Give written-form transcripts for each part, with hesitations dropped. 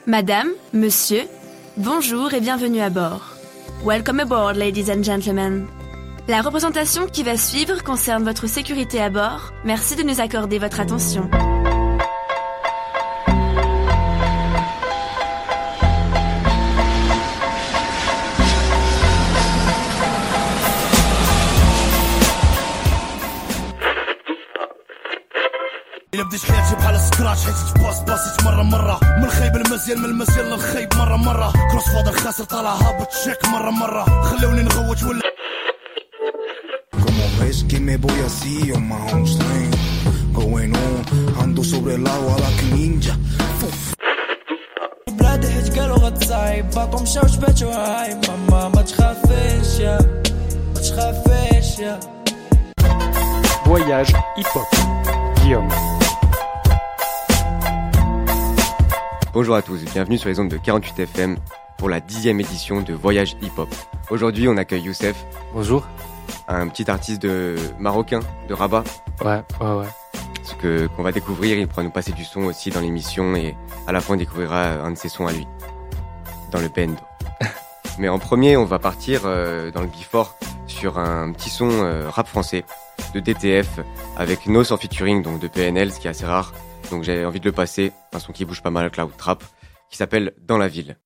Madame, monsieur, bonjour et bienvenue à bord. Welcome aboard, ladies and gentlemen. La représentation qui va suivre concerne votre sécurité à bord. Merci de nous accorder votre attention. إلا بديت حياتي بحال سكراتش حيت تباصيت مرة من الخايب المزيان من المزيان للخايب مرة كروس فاضل خاسر طالع هابط شيك مرة خلوني نغوت ولا Como ves que me voy así on my own swing Going on ando sobre el agua like a ninja بلادي حيت قالوا غتصايب باكم مشاو جباتو هاي ماما ما تخافيش يا ما تخافيش يا Voyage hip-hop. Guillaume. Bonjour à tous, bienvenue sur les ondes de 48 FM pour la 10e édition de Voyage hip-hop. Aujourd'hui, on accueille Youssef. Bonjour. Un petit artiste marocain de Rabat. Ouais. Qu'on va découvrir, il pourra nous passer du son aussi dans l'émission et à la fin on découvrira un de ses sons à lui, dans le band. Mais en premier, on va partir dans le Before sur un petit son rap français de DTF avec Nos en featuring, donc de PNL, ce qui est assez rare. Donc j'ai envie de le passer, un son qui bouge pas mal, cloud trap, qui s'appelle Dans la ville.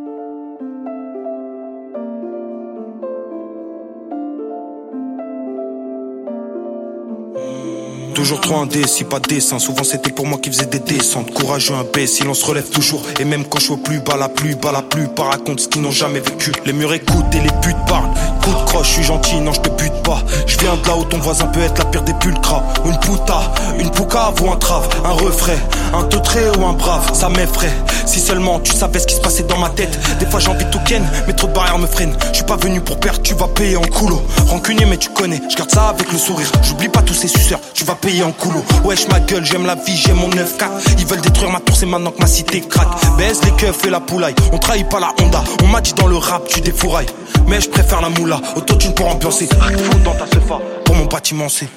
Toujours trop indécis, pas dessin. Souvent c'était pour moi qui faisais des descentes. Courageux, imbécile, on se relève toujours. Et même quand je suis au plus bas, la plupart racontent ce qu'ils n'ont jamais vécu. Les murs écoutent et les putes parlent. Coup de croche, je suis gentil, non je te bute pas. Je viens de là où ton voisin peut être la pire des pulcras. Une puta, une pouca ou un trave. Un refrain, un teutré ou un brave. Ça m'effraie, si seulement tu savais ce qui se passait dans ma tête. Des fois j'ai envie de tout ken, mais trop de barrières me freinent. Je suis pas venu pour perdre, tu vas payer en coulo. Rancunier mais tu connais, je garde ça avec le sourire. J'oublie pas tous ces suceurs, tu vas payer en coulo. Wesh ma gueule, j'aime la vie, j'aime mon 9-4. Ils veulent détruire ma tour, c'est maintenant que ma cité craque. Baisse les keufs et la poulaille, on trahit pas la Honda. On m'a dit dans le rap, tu défourailles. Mais je préfère la moula, autotune pour ambiancer. Fou dans ta sefa, pour mon bâtiment c'est.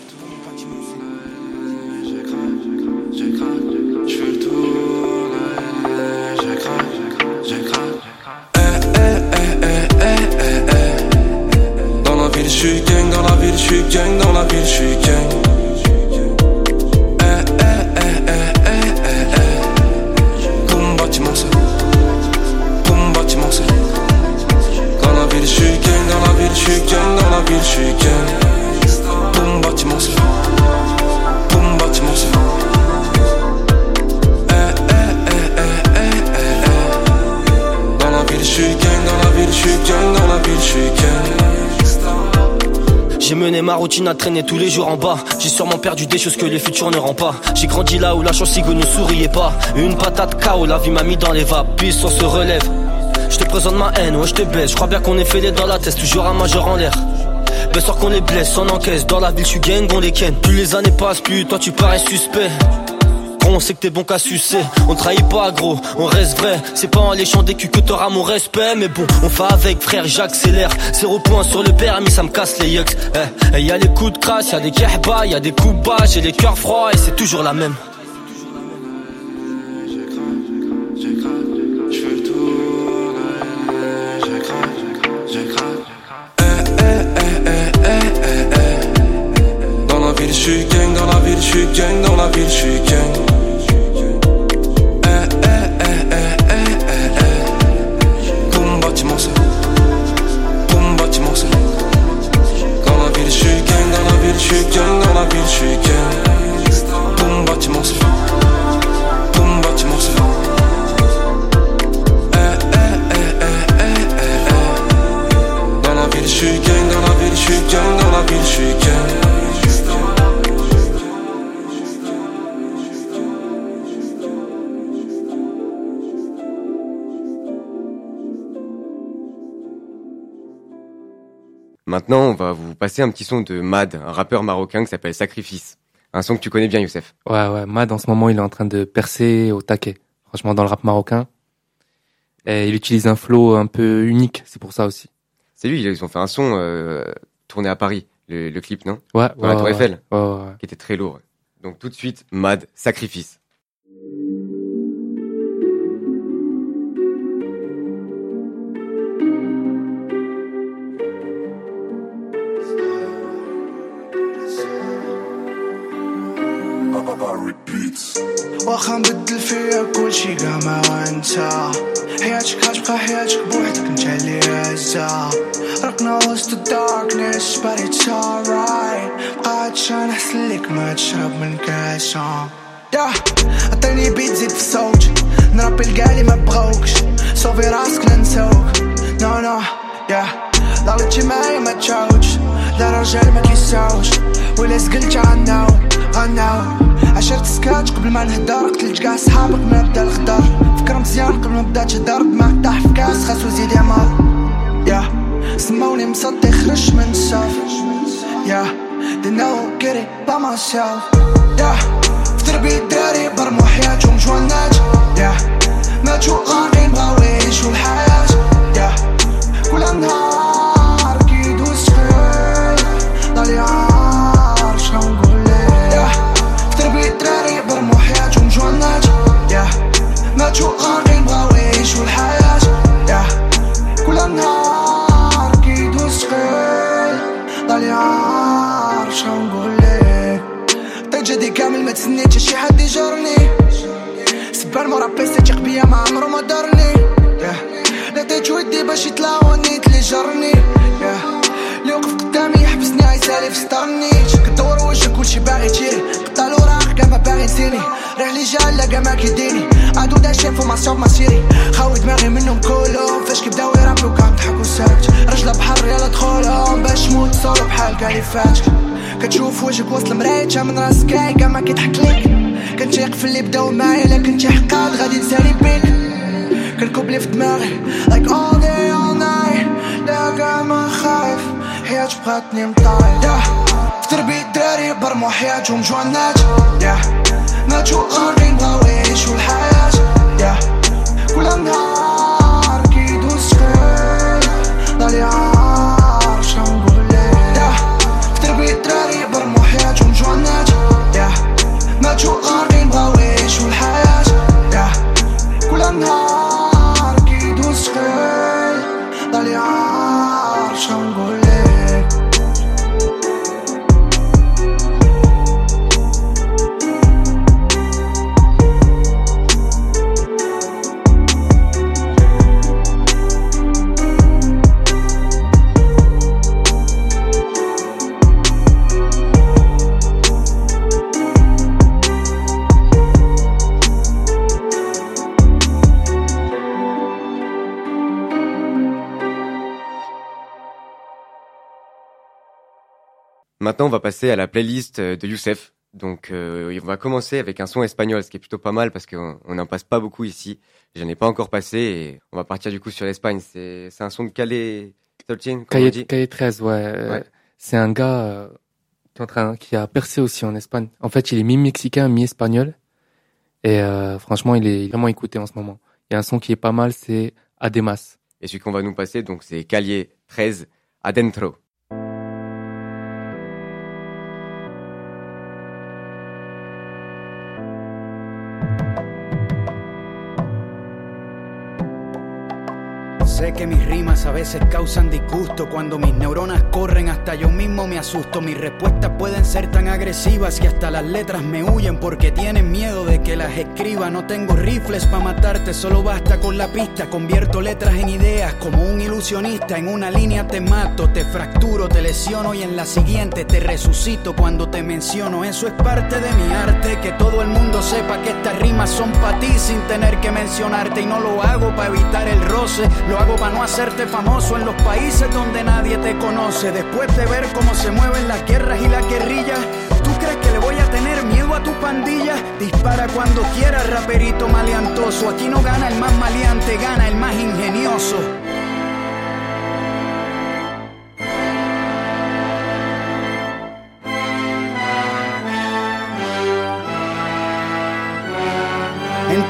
Dans la ville j'suis gang, dans la ville j'suis gang, dans la ville j'suis gang. Pour mon bâtiment c'est. Pour mon bâtiment c'est. Dans la ville j'suis gang, dans la ville j'suis gang, dans la ville j'suis gang. Pour mon bâtiment c'est. Pour mon bâtiment c'est. Dans la ville j'suis gang, dans la ville j'suis gang, dans la ville j'suis gang. J'ai mené ma routine à traîner tous les jours en bas. J'ai sûrement perdu des choses que le futur ne rend pas. J'ai grandi là où la chance ne souriait pas. Une patate KO, la vie m'a mis dans les vapes. Puis on se relève. Je te présente ma haine, ouais je te baisse. Je crois bien qu'on est fêlés dans la tête, toujours un majeur en l'air. Ben soir qu'on les blesse, on encaisse. Dans la ville je suis gang, on les ken. Plus les années passent, plus toi tu parais suspect. On sait que t'es bon qu'à sucer. On trahit pas gros, on reste vrai. C'est pas en léchant des culs que t'auras mon respect. Mais bon, on fait avec frère, j'accélère. 0 point sur le permis, ça me casse les yucks. Y'a les coups de crasse, y'a des kehbas, y'a des coups bas. J'ai les cœurs froids et c'est toujours la même. Dans la ville j'suis gang, dans la ville j'suis gang, dans la ville j'suis gang. Pour mon bâtiment c'est. Pour mon bâtiment c'est. Dans la ville j'suis gang, dans la ville j'suis gang, dans la ville j'suis gang. Pour mon bâtiment c'est. Pour mon bâtiment c'est. Dans la ville j'suis gang, dans la ville j'suis gang, dans la ville j'suis gang. Maintenant, on va vous passer un petit son de Mad, un rappeur marocain qui s'appelle Sacrifice. Un son que tu connais bien, Youssef. Ouais. Mad, en ce moment, il est en train de percer au taquet. Franchement, dans le rap marocain. Et il utilise un flow un peu unique, c'est pour ça aussi. C'est lui, ils ont fait un son tourné à Paris, le clip, non? Ouais. Dans la Tour Eiffel. Ouais. Qui était très lourd. Donc tout de suite, Mad, Sacrifice. واخا نبدل فيها كلشي كاع وانتا حياتك غتبقى حياتك بوحدك نتا اللي هزا رقنا وسط الداركنس but it's alright مبقاتش نحسن ليك ما تشرب من كاسة عطيني بيت زيد في الصوت نربي الكالي ما بغوكش صوفي راسك ننسوك نو لا غلطتي معايا ما تشاوش لا رجال ما كيساوش ولا زقلت غناود عشرت سكات قبل ما نهدر قتلت كاع صحابك من بدا الخضر فكر مزيان قبل ما بدا تهدر دماغك طاح في كاس خاصو زيد يا سماوني مصدي خرج من الصاف they know get it by myself في تربية الدراري برمو حياتهم جوانات ماتوا غارقين بغاو يعيشوا الحياة كل نهار كيدوز خير ضالي عار شنو نقول ليه في تربية الدراري برمو حياتهم جوانات ماتوا غارقين بغاو يعيشوا الحياة كل نهار كيدوز خير ضالي عار شنو نقول ليه عطيت جدي كامل ما تسنيتش شي حد يجرني سبان مورا بيسي تيق بيا ما عمرو ما دارني لقيت ودي باش يتلاوني اللي جرني اللي وقف قدامي يحبسني عيسالي في ستارنيش كدور وجهك كلشي باغي تيري قطع الوراق كاع ما باغي نسيني راه لي جا لا كاع ما كيديني عادو دا شافو ما صوب ما سيري خاوي دماغي منهم كلهم فاش كيبداو يرابيو كنضحكو ساكت رجله بحر يلا دخولهم باش موت صولو بحال كالي فاتك كتشوف وجهك وسط المراية من راسك كاع ما كيضحك ليك كنتيق في اللي بداو معايا لا كنتي حقاد غادي نسالي بيك كنكوب لي في دماغي like all day all night لا كاع ما خايف حياتي بقاتني مطايح في تربية الدراري برمو حياتهم جوانات ماتوا غارقين بغاو يعيشوا الحياة كل نهار كيدوز خير ضالي عار شنو نقول ليه في تربية الدراري برمو حياتهم جوانات ماتوا غارقين بغاو يعيشوا الحياة كل نهار كيدوز خير ضالي عار شنو نقول ليه Maintenant, on va passer à la playlist de Youssef. Donc, on va commencer avec un son espagnol, ce qui est plutôt pas mal parce qu'on n'en passe pas beaucoup ici. J'en ai pas encore passé et on va partir du coup sur l'Espagne. C'est un son de Calle 13, Calle 13, ouais. C'est un gars qui a percé aussi en Espagne. En fait, il est mi-mexicain, mi-espagnol. Et franchement, il est vraiment écouté en ce moment. Il y a un son qui est pas mal, c'est Además. Et celui qu'on va nous passer, donc c'est Calle 13, Adentro. Sé que mis rimas a veces causan disgusto. Cuando mis neuronas corren hasta yo mismo me asusto. Mis respuestas pueden ser tan agresivas que hasta las letras me huyen porque tienen miedo de que las escriba. No tengo rifles para matarte, solo basta con la pista. Convierto letras en ideas como un ilusionista. En una línea te mato, te fracturo, te lesiono y en la siguiente te resucito cuando te menciono. Eso es parte de mi arte, que todo el mundo sepa que estas rimas son para ti sin tener que mencionarte. Y no lo hago para evitar el roce, lo hago para no hacerte famoso en los países donde nadie te conoce. Después de ver cómo se mueven las guerras y las guerrillas, ¿tú crees que le voy a tener miedo a tu pandilla? Dispara cuando quieras, raperito maleantoso. Aquí no gana el más maleante, gana el más ingenioso. En tu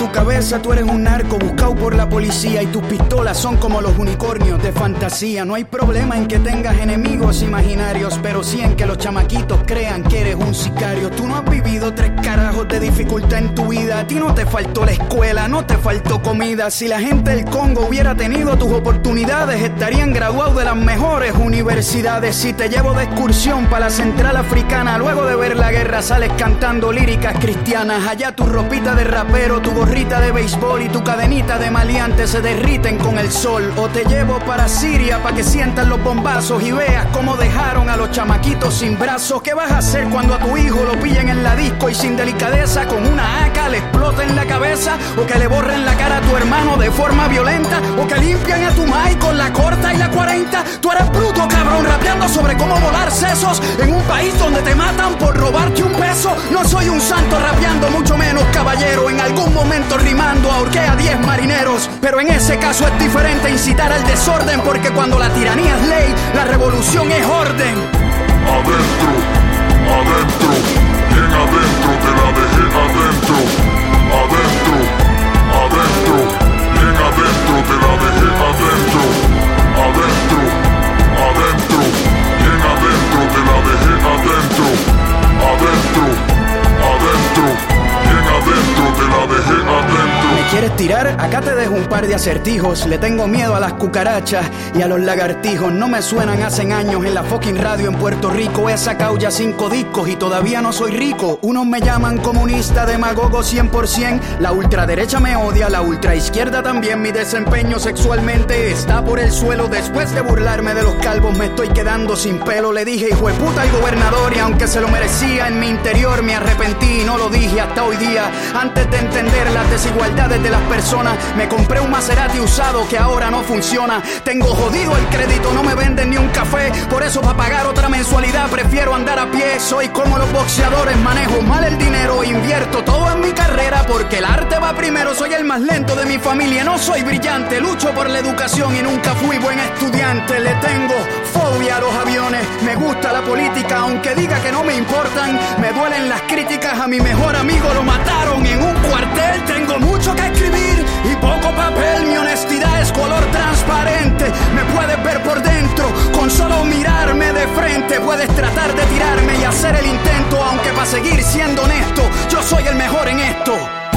tu cabeza tú eres un narco buscado por la policía y tus pistolas son como los unicornios de fantasía. No hay problema en que tengas enemigos imaginarios, pero sí en que los chamaquitos crean que eres un sicario. Tú no has vivido 3 carajos de dificultad en tu vida. A ti no te faltó la escuela, no te faltó comida. Si la gente del Congo hubiera tenido tus oportunidades, estarían graduados de las mejores universidades. Si te llevo de excursión para la central africana, luego de ver la guerra sales cantando líricas cristianas. Allá tu ropita de rapero, tu gorrita de béisbol y tu cadenita de maleante se derriten con el sol. O te llevo para Siria para que sientan los bombazos y veas cómo dejaron a los chamaquitos sin brazos. ¿Qué vas a hacer cuando a tu hijo lo pillen en la disco y sin delicadeza con una AK le exploten la cabeza? O que le borren la cara a tu hermano de forma violenta, o que limpian a tu mai con la corta y la 40. Tú eres bruto, cabrón, rapeando sobre cómo volar sesos en un país donde te matan por robarte un peso. No soy un santo rapeando, mucho menos caballero. En algún momento rimando ahorqué a 10 marineros, pero en ese caso es diferente incitar al desorden, porque cuando la tiranía es ley, la revolución es orden. Adentro, adentro, bien adentro, te la dejé adentro. Adentro, adentro, bien adentro, te la dejé adentro. Adentro, adentro, bien adentro, te la dejé adentro. Adentro, adentro, bien adentro, te la dejé adentro. ¿Me quieres tirar? Acá te dejo un par de acertijos. Le tengo miedo a las cucarachas y a los lagartijos. No me suenan hace años en la fucking radio en Puerto Rico. He sacado ya 5 discos y todavía no soy rico. Unos me llaman comunista, demagogo 100%. La ultraderecha me odia, la ultraizquierda también. Mi desempeño sexualmente está por el suelo. Después de burlarme de los calvos me estoy quedando sin pelo. Le dije hijo de puta al gobernador y aunque se lo merecía, en mi interior me arrepentí y no lo dije hasta hoy día. Antes de entender las desigualdades de las personas, me compré un Maserati usado que ahora no funciona. Tengo jodido el crédito, no me venden ni un café. Por eso para pagar otra mensualidad prefiero andar a pie. Soy como los boxeadores, manejo mal el dinero. Invierto todo en mi carrera porque el arte va primero. Soy el más lento de mi familia, no soy brillante. Lucho por la educación y nunca fui buen estudiante. Le tengo fobia a los aviones, me gusta la política aunque diga que no me importan. Me duelen las críticas, a mi mejor amigo lo mataron en un cuartel. Tengo mucho que escribir y poco papel. Mi honestidad es color transparente. Me puedes ver por dentro con solo mirarme de frente. Puedes tratar de tirarme y hacer el intento, aunque para seguir siendo honesto, yo soy el mejor en esto.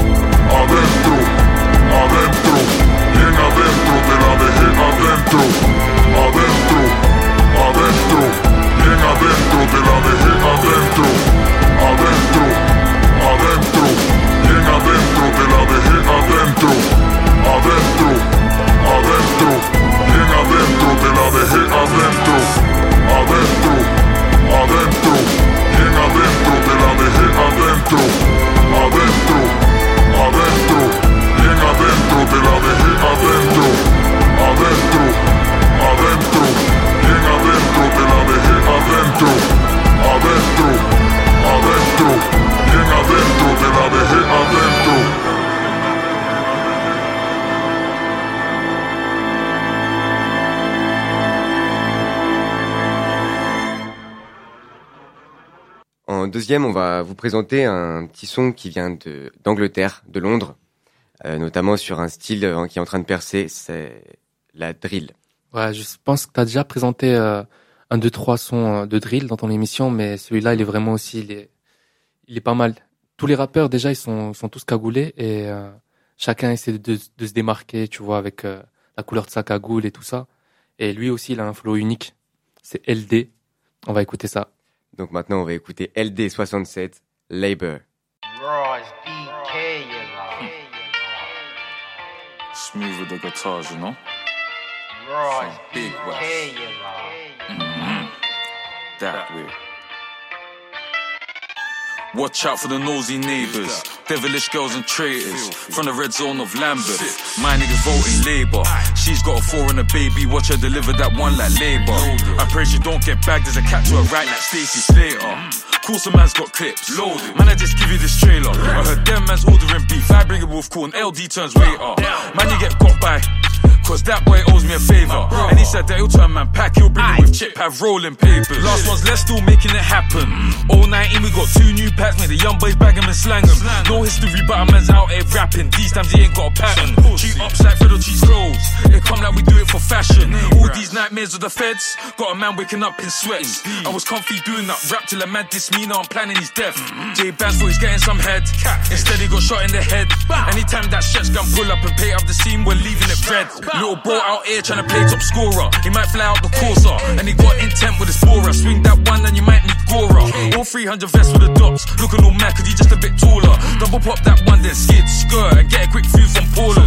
Adentro, adentro, bien adentro, te la dejé adentro. Adentro, adentro, bien adentro, te la dejé adentro. Adentro, adentro, bien adentro, te la dejé adentro. Adentro, adentro, bien adentro, te la dejé adentro. Adentro, adentro, bien adentro, te la dejé adentro. Adentro, adentro, bien adentro, te la dejé adentro. Adentro, adentro, bien adentro, te la dejé adentro. Adentro, adentro, bien adentro, te la dejé adentro. En deuxième, on va vous présenter un petit son qui vient d'Angleterre, de Londres, notamment sur un style qui est en train de percer, c'est la drill. Ouais, je pense que tu as déjà présenté 1, 2, 3 sons de drill dans ton émission, mais celui-là, il est vraiment aussi, il est pas mal. Tous les rappeurs, déjà, ils sont tous cagoulés et chacun essaie de se démarquer, tu vois, avec la couleur de sa cagoule et tout ça. Et lui aussi, il a un flow unique. C'est LD. On va écouter ça. Donc maintenant, on va écouter LD67, Labor. Smooth with the guitars, you know? Big West. That way. Watch out for the nosy neighbours, devilish girls and traitors, from the red zone of Lambeth. My niggas voting Labour. She's got a 4 and a baby, watch her deliver that one like Labour. I pray she don't get bagged as a cat to her right like Stacey Slater. Cool, some man's got clips loaded. Man, I just give you this trailer. I heard them man's ordering beef. I bring a wolf call and LD turns waiter. Man, you get got by, cause that boy owes owes me a favor. And he said that he'll turn man pack, he'll bring it with chip, have rolling papers. Last one's left, still making it happen. 019, we got 2 new packs, made the young boys bag them and slang them. No history, but a man's out here rapping. These times he ain't got a pattern. Cheat ups like Fiddle Cheese Scrolls. They come like we do it for fashion. All these nightmares of the feds, got a man waking up in sweats. I was comfy doing that rap till a man dissed me, now I'm planning his death. J Bands thought he's getting some head, instead he got shot in the head. Anytime that stretch gun pull up and pay up the scene, we're leaving it red. Little bro out here trying to play top scorer. He might fly out the Corsa, and he got intent with his borer. Swing that one and you might need Gora. All 300 vests with the dots, looking all mad cause he just a bit taller. Double pop that one then skid, skirt, and get a quick few from Paula's.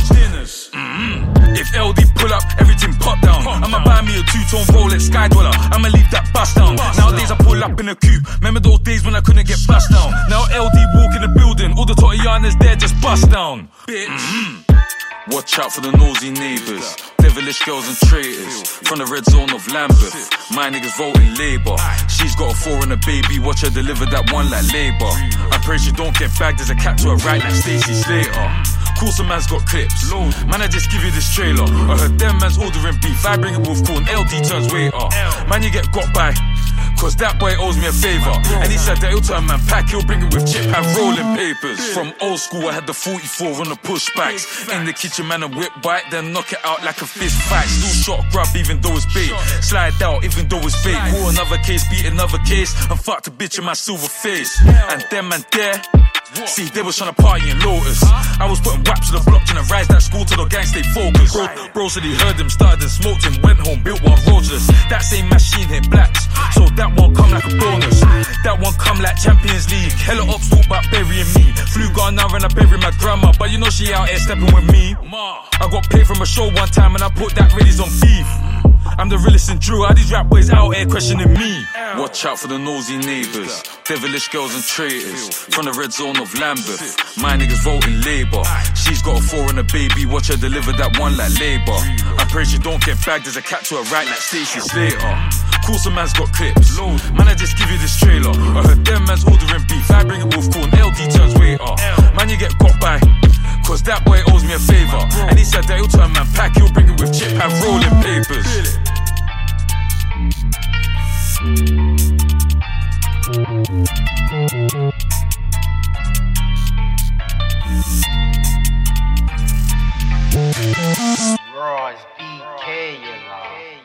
If LD pull up, everything pop down. I'ma buy me a 2-tone Rolex Skydweller, I'ma leave that bust down. Nowadays I pull up in a coupe, remember those days when I couldn't get bust down. Now LD walk in the building, all the Tottianas there just bust down. Bitch. Watch out for the nosy neighbours, devilish girls and traitors, from the red zone of Lambeth. My niggas voting Labour. She's got a 4 and a baby, watch her deliver that one like Labour. I pray she don't get bagged as a cat to her right like Stacey Slater. Course a man's got clips, man I just give you this trailer. I heard them man's ordering beef, I bring it with corn, LD turns waiter. Man you get got by, cause that boy owes me a favour. And he said that he'll turn man pack, he'll bring it with chip, have rolling papers. From old school I had the 44 on the pushbacks. In the kitchen man a whip bite, then knock it out like a fist fight. Still shot grub even though it's bait, slide out even though it's fake. Call another case, beat another case, and fucked a bitch in my silver face. And them and there, see, they was tryna party in Lotus. I was putting waps to the block, tryna rise that school till the gang stay focused. Bro said he heard him, started and smoked him, went home, built one roadless. That same machine hit blacks, so that one come like a bonus. That one come like Champions League. Hella ups talk about burying me. Flew Ghana and I bury my grandma, but you know she out here stepping with me. I got paid from a show one time and I put that Reddy's on beef. I'm the realest in Drew, how these rap boys out here questioning me. Watch out for the nosy neighbours, devilish girls and traitors, from the red zone of Lambeth. My niggas voting Labour. She's got a 4 and a baby, watch her deliver that one like Labour. I pray she don't get bagged as a cat to her right like Stacey Slater. Course a man's got clips, man I just give you this trailer. I heard them man's ordering beef, I bring it with corn, LD turns waiter. Man you get got by, cause that boy owes me a favour. And he said that he'll turn man pack, he'll bring it with chip, have rolling papers. Royce BK, you know.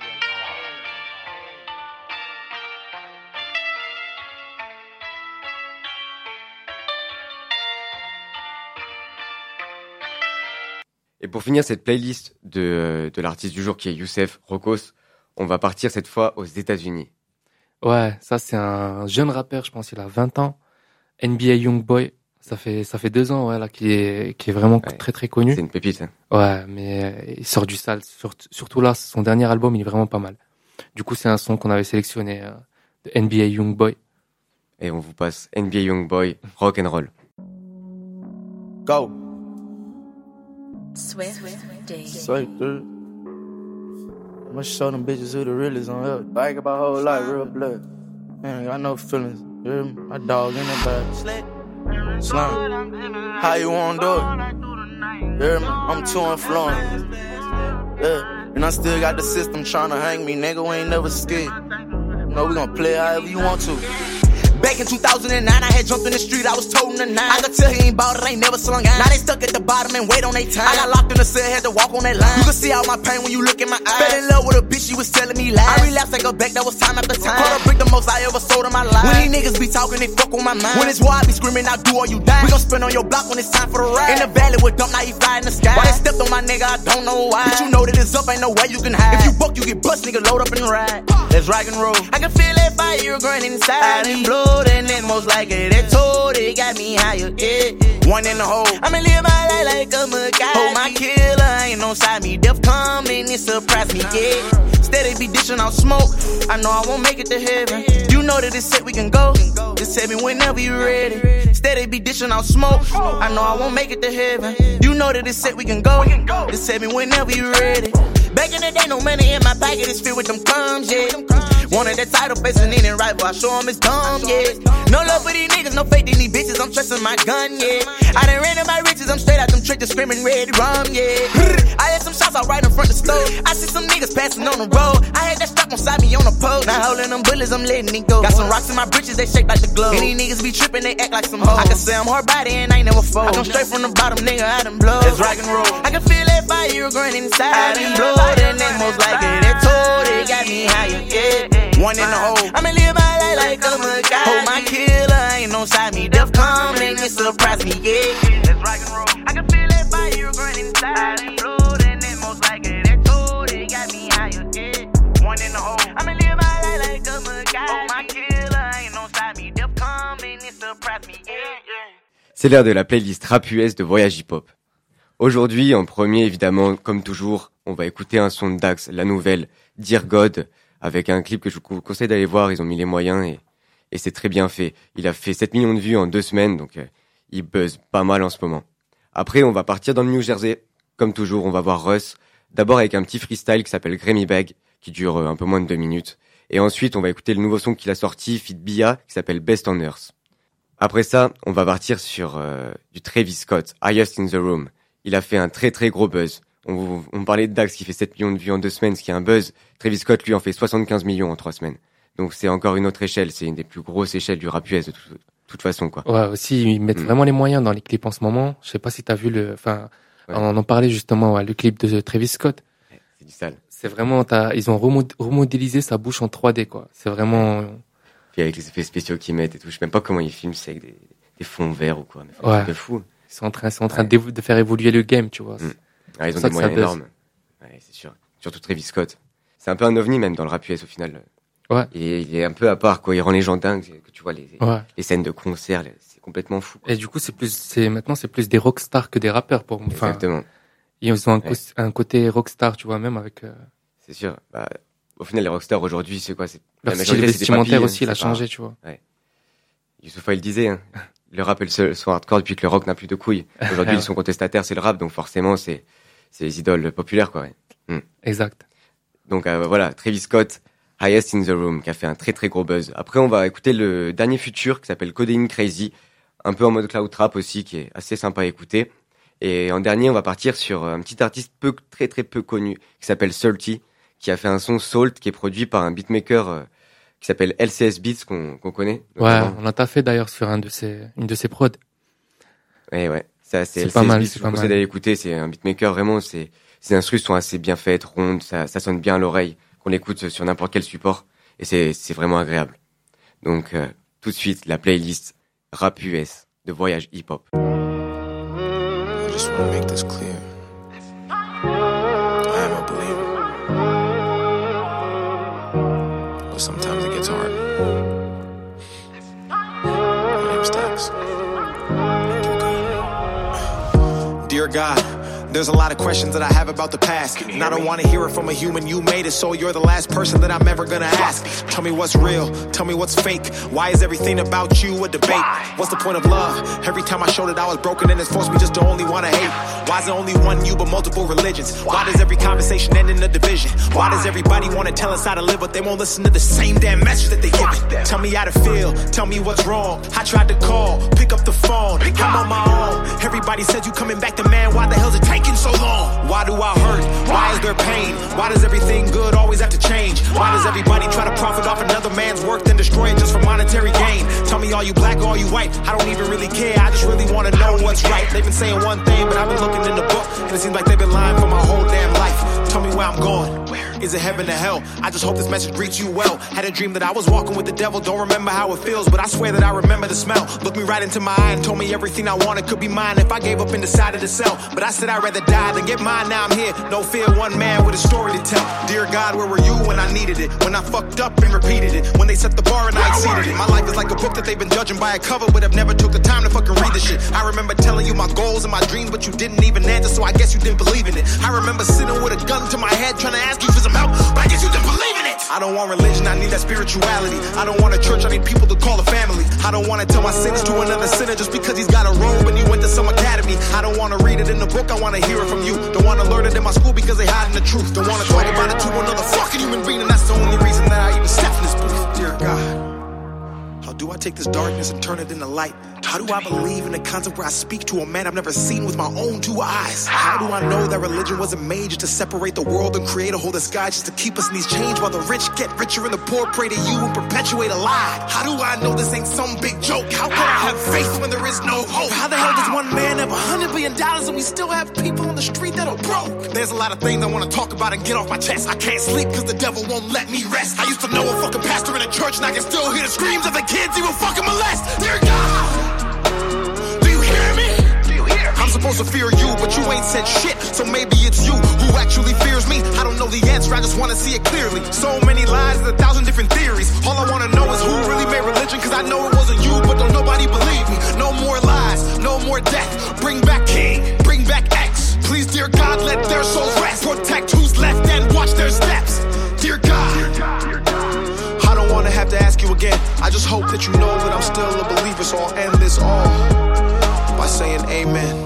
Et pour finir cette playlist de l'artiste du jour qui est Youssef Rokos, on va partir cette fois aux États-Unis. Ouais, ça c'est un jeune rappeur, je pense il a 20 ans, NBA Youngboy. Ça fait 2 ans, ouais, là, qui est vraiment très très connu. C'est une pépite, hein. Ouais, mais il sort du sale. Surtout là, son dernier album, il est vraiment pas mal. Du coup, c'est un son qu'on avait sélectionné de NBA Youngboy. Et on vous passe NBA Youngboy, rock and roll. Go. Swift D. Swift D. I'ma show them bitches who the real is on earth. Bag about whole life, real blood. Man, I got no feelings. You hear me? My dog in the bag. Slam. How you wanna do it? You hear me? I'm too influenced. Yeah. And I still got the system tryna hang me, nigga. We ain't never scared. You know, we gon' play however you want to. Back in 2009, I had jumped in the street, I was toting the 9. I could tell he ain't bought it, ain't never slung out. Now they stuck at the bottom and wait on their time. I got locked in the cell, had to walk on that line. You can see all my pain when you look in my eyes. Fell in love with a bitch, she was telling me lies. I relapsed, take her back, that was time after time. Caught a brick, the most I ever sold in my life. When these niggas be talking, they fuck on my mind. When it's war, I be screaming, I do or you die. We gon' spin on your block when it's time for the ride. In the valley with dump, now he fly in the sky. Why they stepped on my nigga, I don't know why. But you know that it's up, ain't no way you can hide. If you buck, you get bust, nigga, load up and ride. Let's rock and roll. I can feel that fire growing inside. I done blow, and then most like it. That told it got me higher, yeah. One in the hole. I'ma live my life like a MacGyver. Hold my killer, ain't on side me. Death coming, it surprised me, yeah. Steady be dishing out smoke. I know I won't make it to heaven. You know that it's set, we can go. Just tell me whenever you ready. Steady be dishing out smoke. I know I won't make it to heaven. You know that it's set, we can go. Just tell me whenever you ready. Back in the day, no money in my pocket, it's filled with them crumbs, yeah. Wanted that title, facing in and rival, I show them it's dumb, yeah. No love for these niggas, no faith in these bitches, I'm trusting my gun, yeah. I done ran in my riches, I'm straight out them trenches, screaming ready rum, yeah. I had some shots house out right in front of the store. I see some niggas passing on the road. I had that strap on side me on the pole. Now holding them bullets, I'm letting it go. Got some rocks in my britches, they shake like the globe. Any niggas be tripping, they act like some hoes. I can say I'm hard body and I ain't never fold. I come straight from the bottom, nigga, I done blow. It's rock and roll. I can feel that fire growing inside. I done blow, and they most like it. They told it got me higher, yeah. One in the hole. I'ma live my life like I'm a guy. Hold my killer, ain't no side me. Death come and it surprise me, yeah. It's rock and roll. I can feel that fire growing inside. I done blow, and they most like it. They told it got me higher, yeah. One in the hole. I'ma live my life like I'm a guy. Hold my killer, ain't no side me. Death come and it surprise me, yeah. C'est l'heure de la playlist rap US de Voyage Hip Hop. Aujourd'hui, en premier, évidemment, comme toujours, on va écouter un son de Dax, la nouvelle, Dear God, avec un clip que je vous conseille d'aller voir, ils ont mis les moyens et c'est très bien fait. Il a fait 7 millions de vues en 2 semaines, donc il buzz pas mal en ce moment. Après, on va partir dans le New Jersey. Comme toujours, on va voir Russ, d'abord avec un petit freestyle qui s'appelle Grammy Bag, qui dure un peu moins de 2 minutes. Et ensuite, on va écouter le nouveau son qu'il a sorti, feat Bia, qui s'appelle Best on Earth. Après ça, on va partir sur du Travis Scott, Highest in the Room. Il a fait un très très gros buzz. On parlait de Dax qui fait 7 millions de vues en 2 semaines, ce qui est un buzz. Travis Scott, lui, en fait 75 millions en 3 semaines. Donc c'est encore une autre échelle, c'est une des plus grosses échelles du rap US de toute façon, quoi. Ouais, aussi, ils mettent vraiment les moyens dans les clips en ce moment. Je sais pas si t'as vu on en parlait justement, le clip de Travis Scott. C'est du sale. C'est vraiment, ils ont remodélisé sa bouche en 3D, quoi. C'est vraiment... Puis avec les effets spéciaux qu'ils mettent et tout, je sais même pas comment ils filment, c'est avec des fonds verts ou quoi. Mais ouais. C'est fou. Ils sont en train de faire évoluer le game, tu vois. Ah, ils ont des moyens énormes. Ouais, c'est sûr. Surtout Travis Scott. C'est un peu un ovni même dans le rap US au final. Ouais. Et il est un peu à part, quoi. Il rend les gens dingues. Que tu vois les scènes de concert, c'est complètement fou, quoi. Et du coup, maintenant c'est plus des rockstars que des rappeurs pour moi. Exactement. Ils ont un côté rockstar, tu vois, même avec. C'est sûr. Bah, au final, les rockstars aujourd'hui, c'est quoi? Leur style vestimentaire aussi, il a changé, tu vois. Ouais. Youssoupha, il disait, le rap est le son hardcore depuis que le rock n'a plus de couilles. Aujourd'hui, ils sont contestataires, c'est le rap, donc forcément, c'est les idoles populaires, quoi. Ouais. Exact. Donc voilà, Travis Scott, Highest in the Room, qui a fait un très très gros buzz. Après, on va écouter le dernier Future qui s'appelle Codeine Crazy, un peu en mode cloud trap aussi, qui est assez sympa à écouter. Et en dernier, on va partir sur un petit artiste très très peu connu, qui s'appelle Salty, qui a fait un son Salt, qui est produit par un beatmaker qui s'appelle LCS Beats, qu'on connaît. Ouais, on l'a taffé d'ailleurs sur une de ses prods. Ouais. Ça, c'est pas mal, je vous conseille d'aller écouter. C'est un beatmaker, vraiment, ses instrus sont assez bien faites, rondes, ça sonne bien à l'oreille, qu'on écoute sur n'importe quel support. Et c'est vraiment agréable. Donc, tout de suite, la playlist rap US de Voyage Hip Hop. I just want to make this clear. I am a believer. But sometimes it gets hard. My name's Dax. Dear God, there's a lot of questions that I have about the past, and I don't want to hear it from a human. You made it, so you're the last person that I'm ever gonna ask. Tell me what's real, tell me what's fake. Why is everything about you a debate? What's the point of love? Every time I showed it I was broken and it's forced me just to only want to hate. Why is it only one you but multiple religions? Why does every conversation end in a division? Why does everybody want to tell us how to live but they won't listen to the same damn message that they give it? Tell me how to feel, tell me what's wrong. I tried to call, pick up the phone, I'm on my own. Everybody said you coming back to man, why the hell's it taking so long? Why do I hurt? Why is there pain? Why does everything good always have to change? Why does everybody try to profit off another man's work then destroy it just for monetary gain? Tell me, are you black or are you white? I don't even really care, I just really want to know what's right. They've been saying one thing, but I've been looking in the book, and it seems like they've been lying for my whole damn life. Tell me where I'm going. Is it heaven or hell? I just hope this message greets you well. Had a dream that I was walking with the devil. Don't remember how it feels, but I swear that I remember the smell. Looked me right into my eye and told me everything I wanted could be mine if I gave up and decided to sell. But I said I'd rather die than get mine. Now I'm here, no fear, one man with a story to tell. Dear God, where were you when I needed it? When I fucked up and repeated it? When they set the bar and I exceeded it? My life is like a book that they've been judging by a cover, but have never took the time to fucking read the shit. I remember telling you my goals and my dreams, but you didn't even answer, so I guess you didn't believe in it. I remember sitting with a gun to my head trying to ask you for some help, but I guess you didn't believe in it. I don't want religion, I need that spirituality. I don't want a church, I need people to call a family. I don't want to tell my sins to another sinner just because he's got a robe and he went to some academy. I don't want to read it in the book, I want to hear it from you. Don't want to learn it in my school because they hiding the truth. Don't want to talk about it to another fucking human being, and that's the only reason that I even step in this booth. Dear God, how do I take this darkness and turn it into light? How do I believe in a concept where I speak to a man I've never seen with my own two eyes? How do I know that religion wasn't made just to separate the world and create a whole disguise just to keep us in these chains while the rich get richer and the poor pray to you and perpetuate a lie? How do I know this ain't some big joke? How can I have faith when there is no hope? How the hell does one man have $100 billion and we still have people on the street that are broke? There's a lot of things I want to talk about and get off my chest. I can't sleep because the devil won't let me rest. I used to know a fucking pastor in a church and I can still hear the screams of the kids he will fucking molest. Dear God! I'm supposed to fear you, but you ain't said shit. So maybe it's you who actually fears me. I don't know the answer, I just want to see it clearly. So many lies and 1,000 different theories. All I want to know is who really made religion, cause I know it wasn't you, but don't nobody believe me. No more lies, no more death. Bring back King, bring back X. Please, dear God, let their souls rest. Protect who's left and watch their steps. Dear God, I don't want to have to ask you again. I just hope that you know that I'm still a believer. So I'll end this all by saying amen.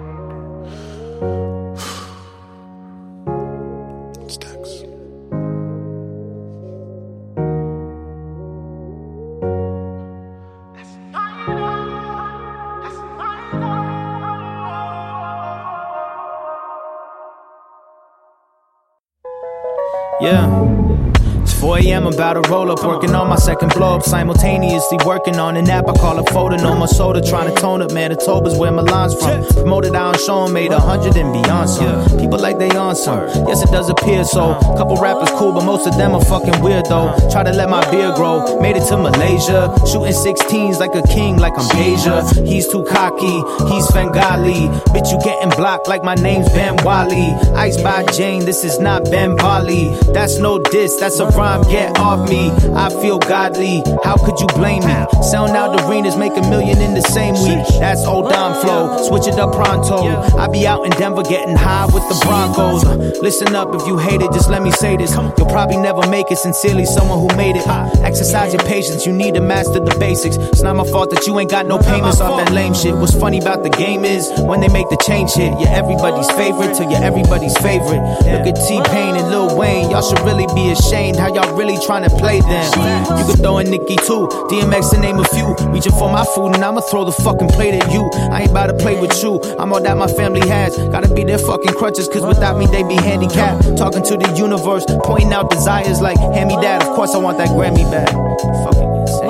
Yeah. It's 4 a.m. about to roll up, working on my second blow up, simultaneously working on an app I call a photo. No more soda, trying to tone up, Manitoba's where Milan's from. Promoted out and shown, made 100 and beyond some. People like they on some, yes it does appear so. Couple rappers cool, but most of them are fucking weird though. Try to let my beard grow, made it to Malaysia. Shooting 16s like a king, like I'm Deja. He's too cocky, he's Bengali. Bitch, you getting blocked like my name's Ben Wally. Ice by Jane, this is not Ben Bali. That's no diss, that's a rhyme, get off me. I feel godly, how could you blame me? Sound out arenas, make $1 million in the same week. That's old Don flow, switch it up pronto. I be out in Denver getting high with the Broncos. Listen up, if you hate it, just let me say this. You'll probably never make it, sincerely someone who made it. Exercise your patience, you need to master the basics. It's not my fault that you ain't got no payments off that lame shit. What's funny about the game is, when they make the change hit, you're everybody's favorite till you're everybody's favorite. Look at T-Pain and Lil Wayne, y'all should really be ashamed how y'all really trying to play them. You could throw in Nicki too, DMX to name a few. Reaching for my food and I'ma throw the fucking plate at you. I ain't about to play with you, I'm all that my family has. Gotta be their fucking crutches, cause without me they be handicapped. Talking to the universe, pointing out desires like, hand me that, of course I want that Grammy back. Fucking insane.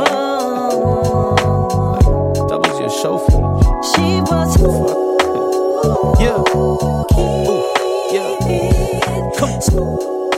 Like, doubles your show for you. She was yeah. Ooh, yeah. Come.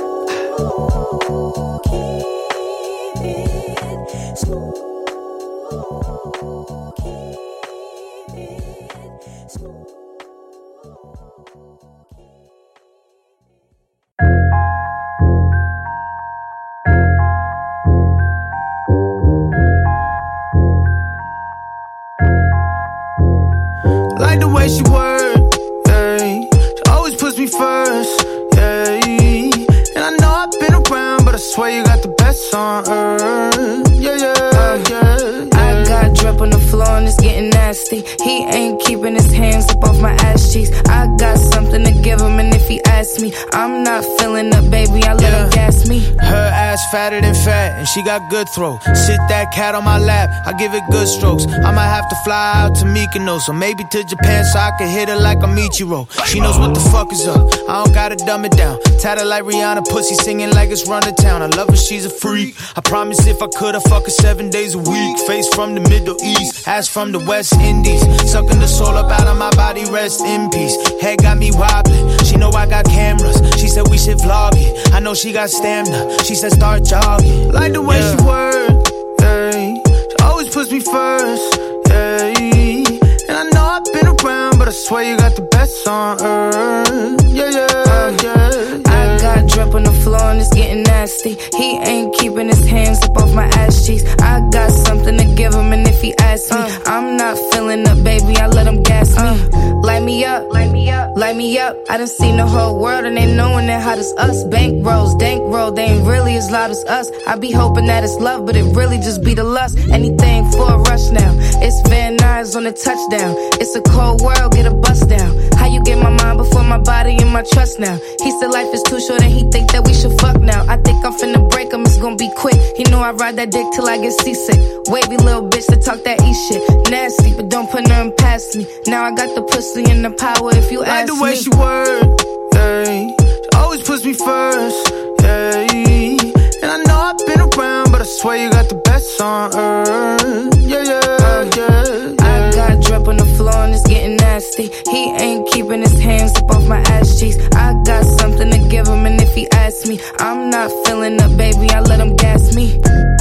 Like the way she work, yeah. She always puts me first, yeah. And I know I've been around, but I swear you got the best on earth, yeah, yeah, yeah. I got drip on the floor and it's getting nasty. He ain't keeping his hands up off my ass cheeks. I got something to give him, and if he asks me, I'm not feeling up, baby, I let him gas me. Her ass fatter than fat, and she got good throw. Sit that cat on my lap, I give it good strokes. I might have to fly out to Mykonos, or maybe to Japan so I can hit her like a Michiro. She knows what the fuck is up, I don't gotta dumb it down. Tatted like Rihanna, pussy singing like it's run to town. I love her, she's a freak. I promise if I could, I'd fuck her 7 days a week. Face from the Middle East, ass from the West Indies. Sucking the soul up out of my body, rest in peace. Head got me wobbling, she know I got cameras. She said we should vlog it, I know she got stamina. She said start jogging. Like the way she work, yeah. She always puts me first, yeah. And I know I've been around, but I swear you got the best on earth, yeah, yeah, yeah. I got drip on the floor and it's getting nasty. He ain't keeping his hands up off my ass cheeks. I got something to give him, and if he asks me, I'm not feeling up, baby, I let him gas me. Light me up, light me up, light me up. I done seen the whole world and ain't knowing that hot as us. Bank rolls, dank roll, they ain't really as loud as us. I be hoping that it's love, but it really just be the lust. Anything for a rush now. It's Van Nuys on the touchdown. It's a cold world, get a bust down. How you get my mind before my body and my trust now. He said life is too short and he think that we should fuck now. I think I'm finna break him, it's gonna be quick. He know I ride that dick till I get seasick. Wavy little bitch that talk that E shit. Nasty, but don't put nothing past me. Now I got the pussy and the power if you ask me. Like the way she work, yeah. She always puts me first, yeah. And I know I've been around, but I swear you got the best on earth, yeah, yeah, yeah. I got drip on the floor and it's getting nasty. He ain't keeping his hands up off my ass cheeks. I got something to give him, and if he asks me, I'm not filling up, baby, I let him gas me.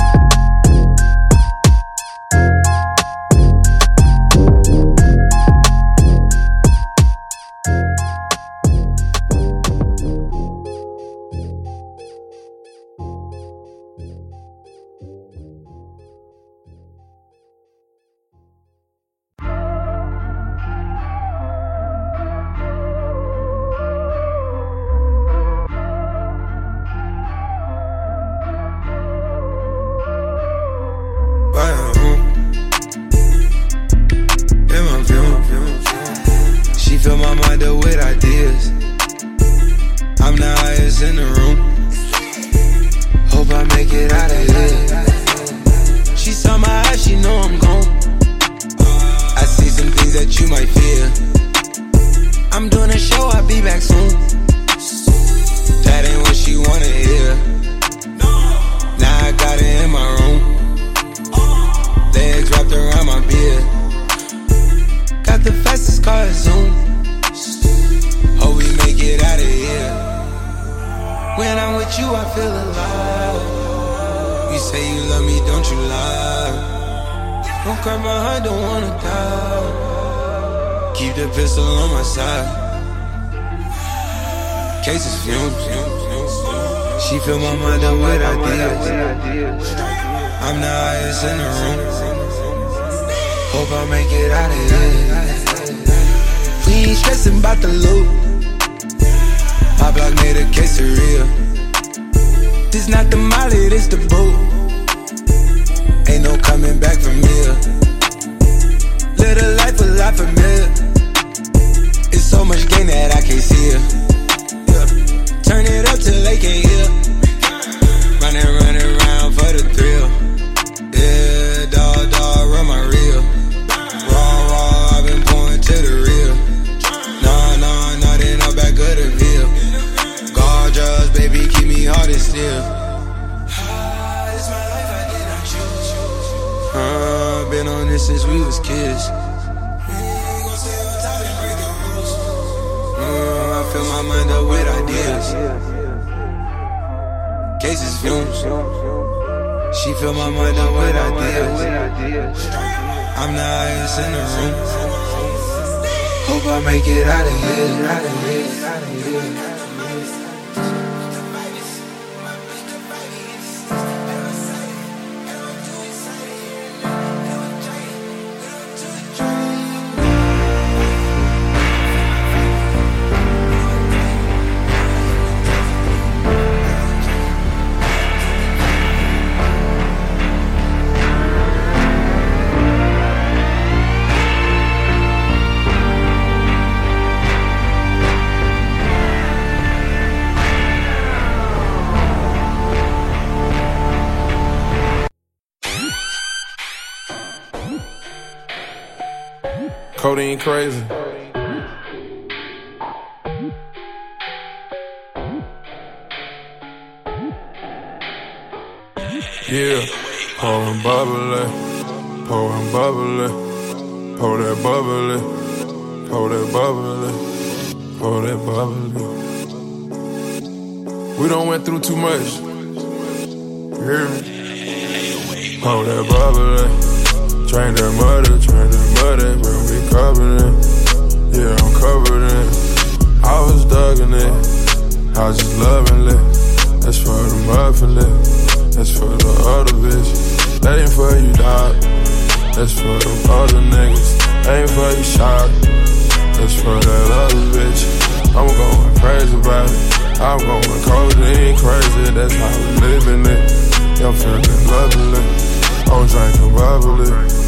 Fill my mind up with ideas. I'm the highest in the room. Hope I make it out of here. She saw my eyes, she know I'm gone. I see some things that you might fear. I'm doing a show, I'll be back soon. That ain't what she wanna hear. Now I got it in my room. Legs wrapped around my beard. Got the fastest car, Zoom. Hope we make it out of here. When I'm with you, I feel alive. You say you love me, don't you lie? Don't cry my heart, don't wanna die. Keep the pistol on my side. Cases fumes. She fill my mind up with ideas. I'm the highest in the room. Hope I make it out of here. We ain't stressing about the loot. My block made a quesadilla. This not the molly, this the boot. Ain't no coming back from here. Live a life a lot familiar. It's so much gain that I can't see it. Yeah. Turn it up till they can't hear. Running around for the thrill. Yeah, dog, run my reel. Raw, I've been pouring to the real. Nah, then I'm back of the veil. Gorgeous, baby, keep me hard and still. It's my life, I did not choose. Been on this since we was kids. I fill my mind up with ideas. Cases fumes. She fill my mind up with ideas. I'm the highest in the room. Hope I make it out of here. Codeine crazy. Yeah, pouring bubbly, pouring bubbly, pour that bubbly, pour that bubbly, pour that bubbly. We done went through too much. You hear me? Pour that bubbly. Train that muddy, bro, we covered it. Yeah, I'm covered in. I was dugging it, I was just loving it. That's for the muffin lip, that's for the other bitch. That ain't for you, dog. That's for the other niggas. That ain't for you, shot. That's for that other bitch. I'm going crazy about it. I'm going codeine crazy, that's how we living it. I'm feeling lovely. I'm drinking bubbly.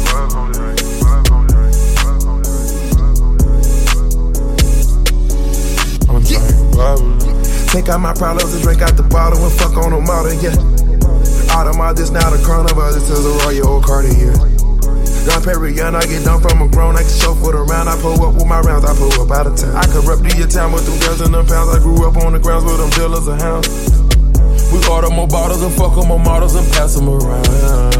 probably. Take out my problems and drink out the bottle and fuck on the model, yeah. Audemars, this now the carnival, this is a Royal Cartier. Don Perignon, I get done from a grown, I can chauffeur around. I pull up with my rounds, I pull up out of town. I could rep the town with them girls and them pounds. I grew up on the grounds with them dealers of hounds. We order more bottles and fuck on more models and pass them around.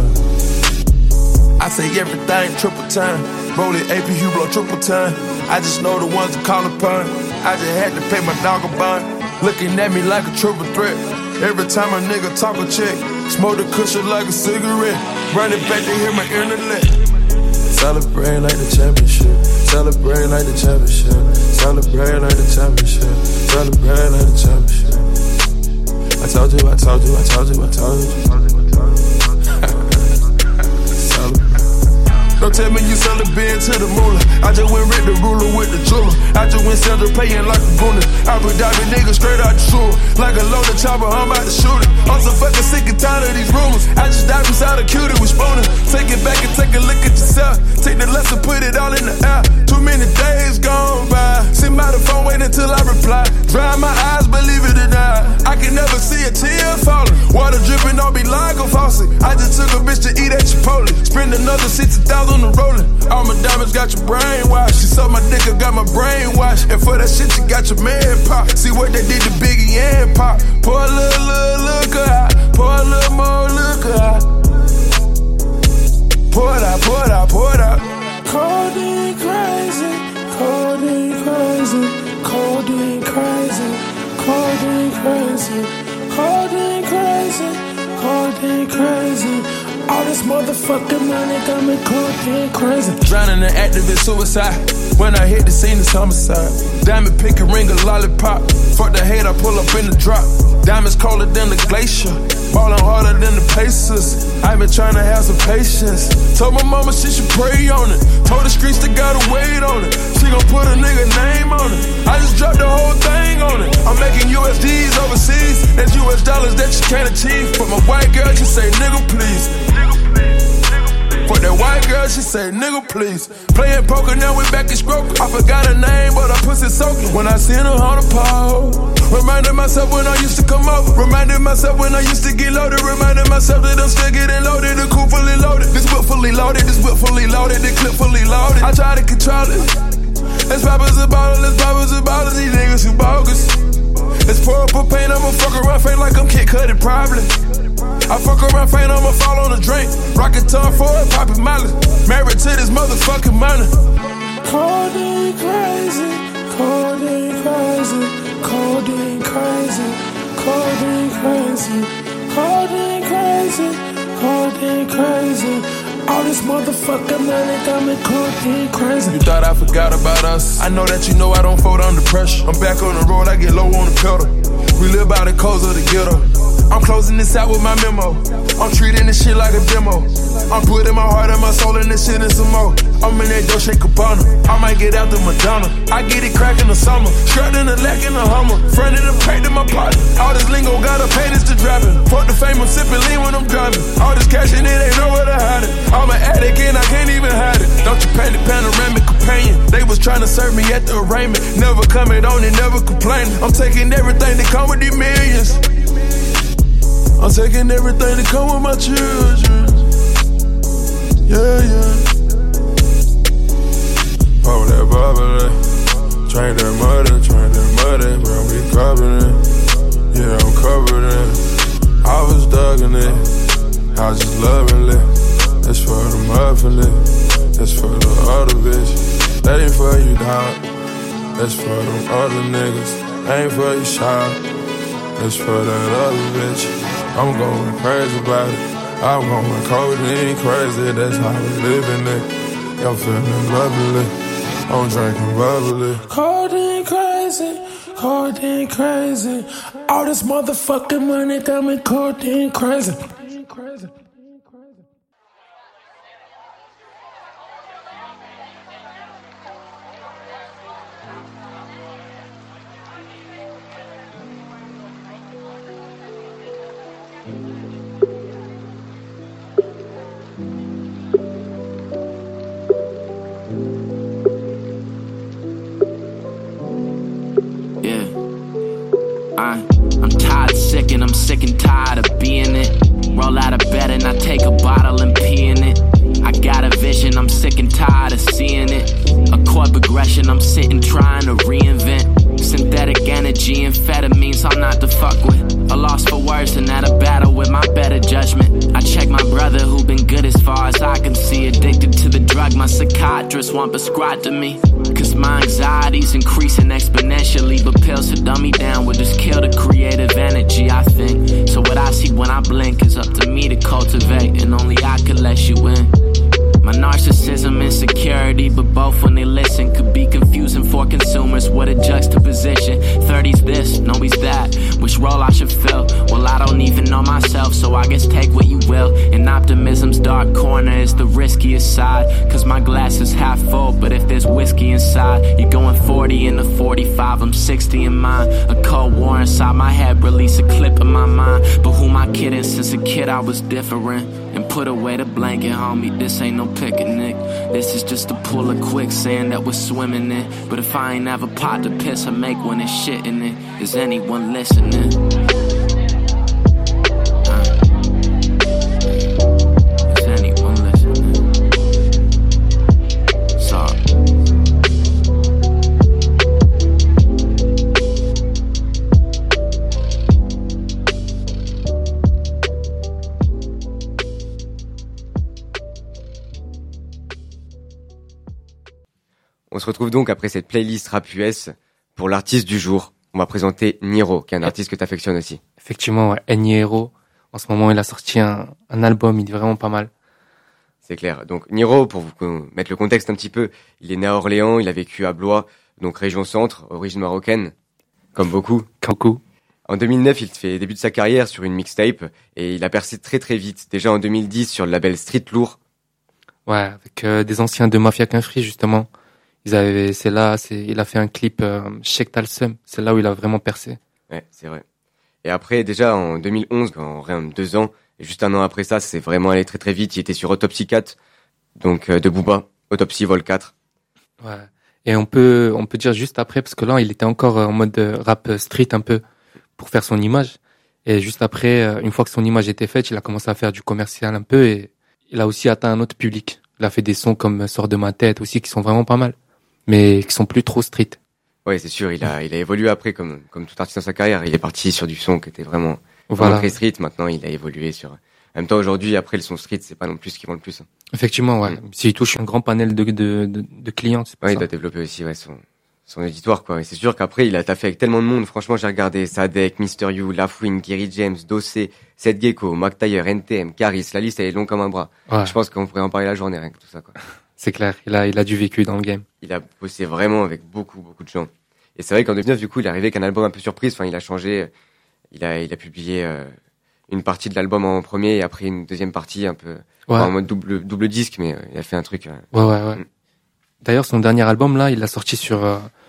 I say everything triple time. Roll it AP, you blow triple time. I just know the ones to call upon. I just had to pay my dog a bond. Looking at me like a triple threat. Every time a nigga talk a check, smoke the cushion like a cigarette. Run it back to hear my internet. Celebrate like the championship. Celebrate like the championship. Celebrate like the championship. Celebrate like the championship. I told you, I told you, I told you, I told you. Don't tell me you sell a bin to the moolah. I just went rid the ruler with the jeweler. I just went Sandra paying like a gooner. I put diving niggas straight out the sewer. Like a loaded chopper, I'm about to shoot it. I'm so fucking sick and tired of these rumors. I just dive inside a cutie with spooner. Take it back and take a look at yourself. Take the lesson, put it all in the air. Too many days gone by. Sit by the phone, wait until I reply. Dry my eyes, believe it or not. I can never see a tear falling. Water dripping, don't be like a faucet. I just took a bitch to eat at Chipotle. Spend another 60,000 on the rolling. All my diamonds got your brain washed. She sucked my dick, I got my brain washed. And for that shit, you got your man pop. See what they did to Biggie and Pop. Pour a little liquor out. Pour a little more liquor out. Pour it out, pour it out, pour it out. Codeine crazy, codeine crazy, codeine crazy, codeine crazy, codeine crazy, codeine crazy. All this motherfucking money got me codeine crazy. Drowning in activist suicide. When I hit the scene, it's homicide. Diamond pick a ring, a lollipop. Fuck the hate, I pull up in the drop. Diamonds colder than the glacier. Ballin' harder than the Pacers. I been trying to have some patience. Told my mama she should pray on it. Told the streets they gotta wait on it. She gon' put a nigga name on it. I just dropped the whole thing on it. I'm making USDs overseas. That's US dollars that you can't achieve. But my white girl, she say, nigga, please. For that white girl, she say, nigga, please. Playing poker, now we back in stroke. I forgot her name, but her pussy soaking. When I seen her on the pole. Reminded myself when I used to come over. Reminded myself when I used to get loaded. Reminded myself that I'm still getting loaded. The coupe fully loaded. This whip fully loaded. This whip fully loaded. The clip fully loaded. I try to control it. Let's pop us a bottle. Let's pop us a bottle. These niggas who bogus. Let's pour up a paint. I'ma fuck around, faint like I'm Kid Cudi, probably. I fuck around, faint, I'ma fall on a drink. Rockin' tongue for it, poppin' Molly. Married to this motherfucking money. Codeine crazy, codeine crazy, codeine crazy, codeine crazy, codeine crazy, codeine crazy. All this motherfucking money got me codeine crazy. You thought I forgot about us? I know that you know I don't fold under pressure. I'm back on the road, I get low on the pedal. We live by the codes of the ghetto. I'm closing this out with my memo. I'm treating this shit like a demo. I'm putting my heart and my soul in this shit and some more. I'm in that Dolce Gabbana. I might get out the Madonna. I get it crack in the summer. Strapped in the lack in the Hummer. Front of the paint in my pocket. All this lingo gotta pay this to driving. Fuck the fame, I'm sipping lean when I'm driving. All this cash in it ain't nowhere to hide it. I'm an addict and I can't even hide it. Don't you panic, panoramic companion. They was trying to serve me at the arraignment. Never coming on and never complaining. I'm taking everything that come with these millions. I'm taking everything that come with my children. Yeah, yeah. Pop that bubble, drink that muddy, bro, we covered it. Yeah, I'm covered in. I was dugging it, I was just loving it. That's for the muffin it, that's for the other bitch. That ain't for you, dog. That's for them other niggas. Ain't for you, child. That's for that other bitch. I'm going crazy about it. I'm going codeine crazy. That's how we living it. I'm feeling lovely. I'm drinking bubbly. Codeine crazy, codeine crazy. All this motherfucking money got me codeine crazy. I'm tired, sick, and I'm sick and tired of being it. Roll out of bed and I take a bottle and pee in it. I got a vision, I'm sick and tired of seeing it. A chord progression, I'm sitting trying to reinvent. Synthetic energy, amphetamines, I'm not to fuck with. A loss for words and at a battle with my better judgment. I check my brother who been good as far as I can see. Addicted to the drug my psychiatrist won't prescribe to me. Cause my anxiety's increasing exponentially. But pills to dumb me down will just kill the creative energy, I think. So what I see when I blink is up to me to cultivate. And only I can let you in. My narcissism, insecurity, but both when they listen could be confusing for consumers. What a juxtaposition. 30's this, no he's that. Which role I should fill? Well, I don't even know myself, so I guess take what you will. And optimism's dark corner is the riskiest side. Cause my glass is half full, but if there's whiskey inside, you're going 40 into 45, I'm 60 in mine. A cold war inside my head, release a clip in my mind. But who am I kidding? Since a kid I was different. And put away the blanket, homie, this ain't no picnic. This is just a pool of quicksand that we're swimming in. But if I ain't have a pot to piss, I make one and shit in it. Is anyone listening? Is anyone listening? Sorry. On se retrouve donc après cette playlist rap US pour l'artiste du jour. On va présenter Niro, qui est un artiste que tu affectionnes aussi. Effectivement, ouais. Niro, en ce moment, il a sorti un album, il est vraiment pas mal. C'est clair. Donc Niro, pour vous mettre le contexte un petit peu, il est né à Orléans, il a vécu à Blois, donc région centre, origine marocaine, comme beaucoup. En 2009, il fait début de sa carrière sur une mixtape et il a percé très très vite. Déjà en 2010 sur le label Street Lourd. Ouais, avec des anciens de Mafia Qu'un Free justement. Il a fait un clip Cheikh Talsum, c'est là où il a vraiment percé. Ouais, c'est vrai. Et après, déjà en 2011, en rien de 2 ans, et juste un an après ça, c'est vraiment allé très très vite. Il était sur Autopsy 4, donc de Booba, Autopsy Vol 4. Ouais. Et on peut dire juste après, parce que là, il était encore en mode rap street un peu pour faire son image. Et juste après, une fois que son image était faite, il a commencé à faire du commercial un peu et il a aussi atteint un autre public. Il a fait des sons comme Sors de ma tête aussi qui sont vraiment pas mal, mais qui sont plus trop street. Ouais, c'est sûr, il a évolué après comme tout artiste dans sa carrière. Il est parti sur du son qui était vraiment très street. Maintenant, il a évolué sur. En même temps, aujourd'hui, après le son street, c'est pas non plus ce qui vend le plus. Effectivement, ouais. S'il touche un grand panel de clients, c'est pas ça. Il doit développer aussi, son auditoire, quoi. Et c'est sûr qu'après, il a taffé avec tellement de monde. Franchement, j'ai regardé Sadek, Mr. You, Lafouine, Kerry James, Dossé, Seth Gecko, Mac Taylor, NTM, Caris. La liste, elle est longue comme un bras. Ouais. Je pense qu'on pourrait en parler la journée, rien que tout ça, quoi. C'est clair. Il a du vécu dans le game. Il a bossé vraiment avec beaucoup de gens. Et c'est vrai qu'en 2009, du coup, il est arrivé avec un album un peu surprise. Enfin, il a changé. Il a publié une partie de l'album en premier et après une deuxième partie un peu en mode double disque, mais il a fait un truc. Ouais. D'ailleurs, son dernier album là, il l'a sorti sur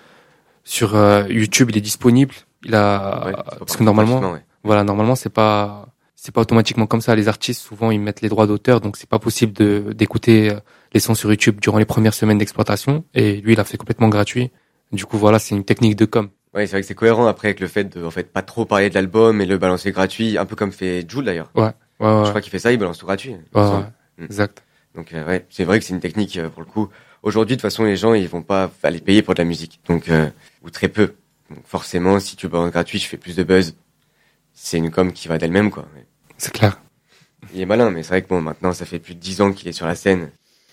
YouTube. Il est disponible. Parce que normalement, c'est pas automatiquement comme ça. Les artistes, souvent, ils mettent les droits d'auteur, donc c'est pas possible d'écouter les sons sur YouTube durant les premières semaines d'exploitation. Et lui, il a fait complètement gratuit. Du coup, voilà, c'est une technique de com. Ouais, c'est vrai que c'est cohérent après avec le fait de, pas trop parler de l'album et le balancer gratuit, un peu comme fait Jul d'ailleurs. Ouais. Je crois qu'il fait ça, il balance tout gratuit. Exact. Donc, c'est vrai que c'est une technique, pour le coup. Aujourd'hui, de toute façon, les gens, ils vont pas aller payer pour de la musique. Donc, ou très peu. Donc, forcément, si tu balances gratuit, tu fais plus de buzz. C'est une com qui va d'elle-même, quoi. C'est clair. Il est malin, mais c'est vrai que maintenant, ça fait plus de 10 ans qu'il est sur la scène.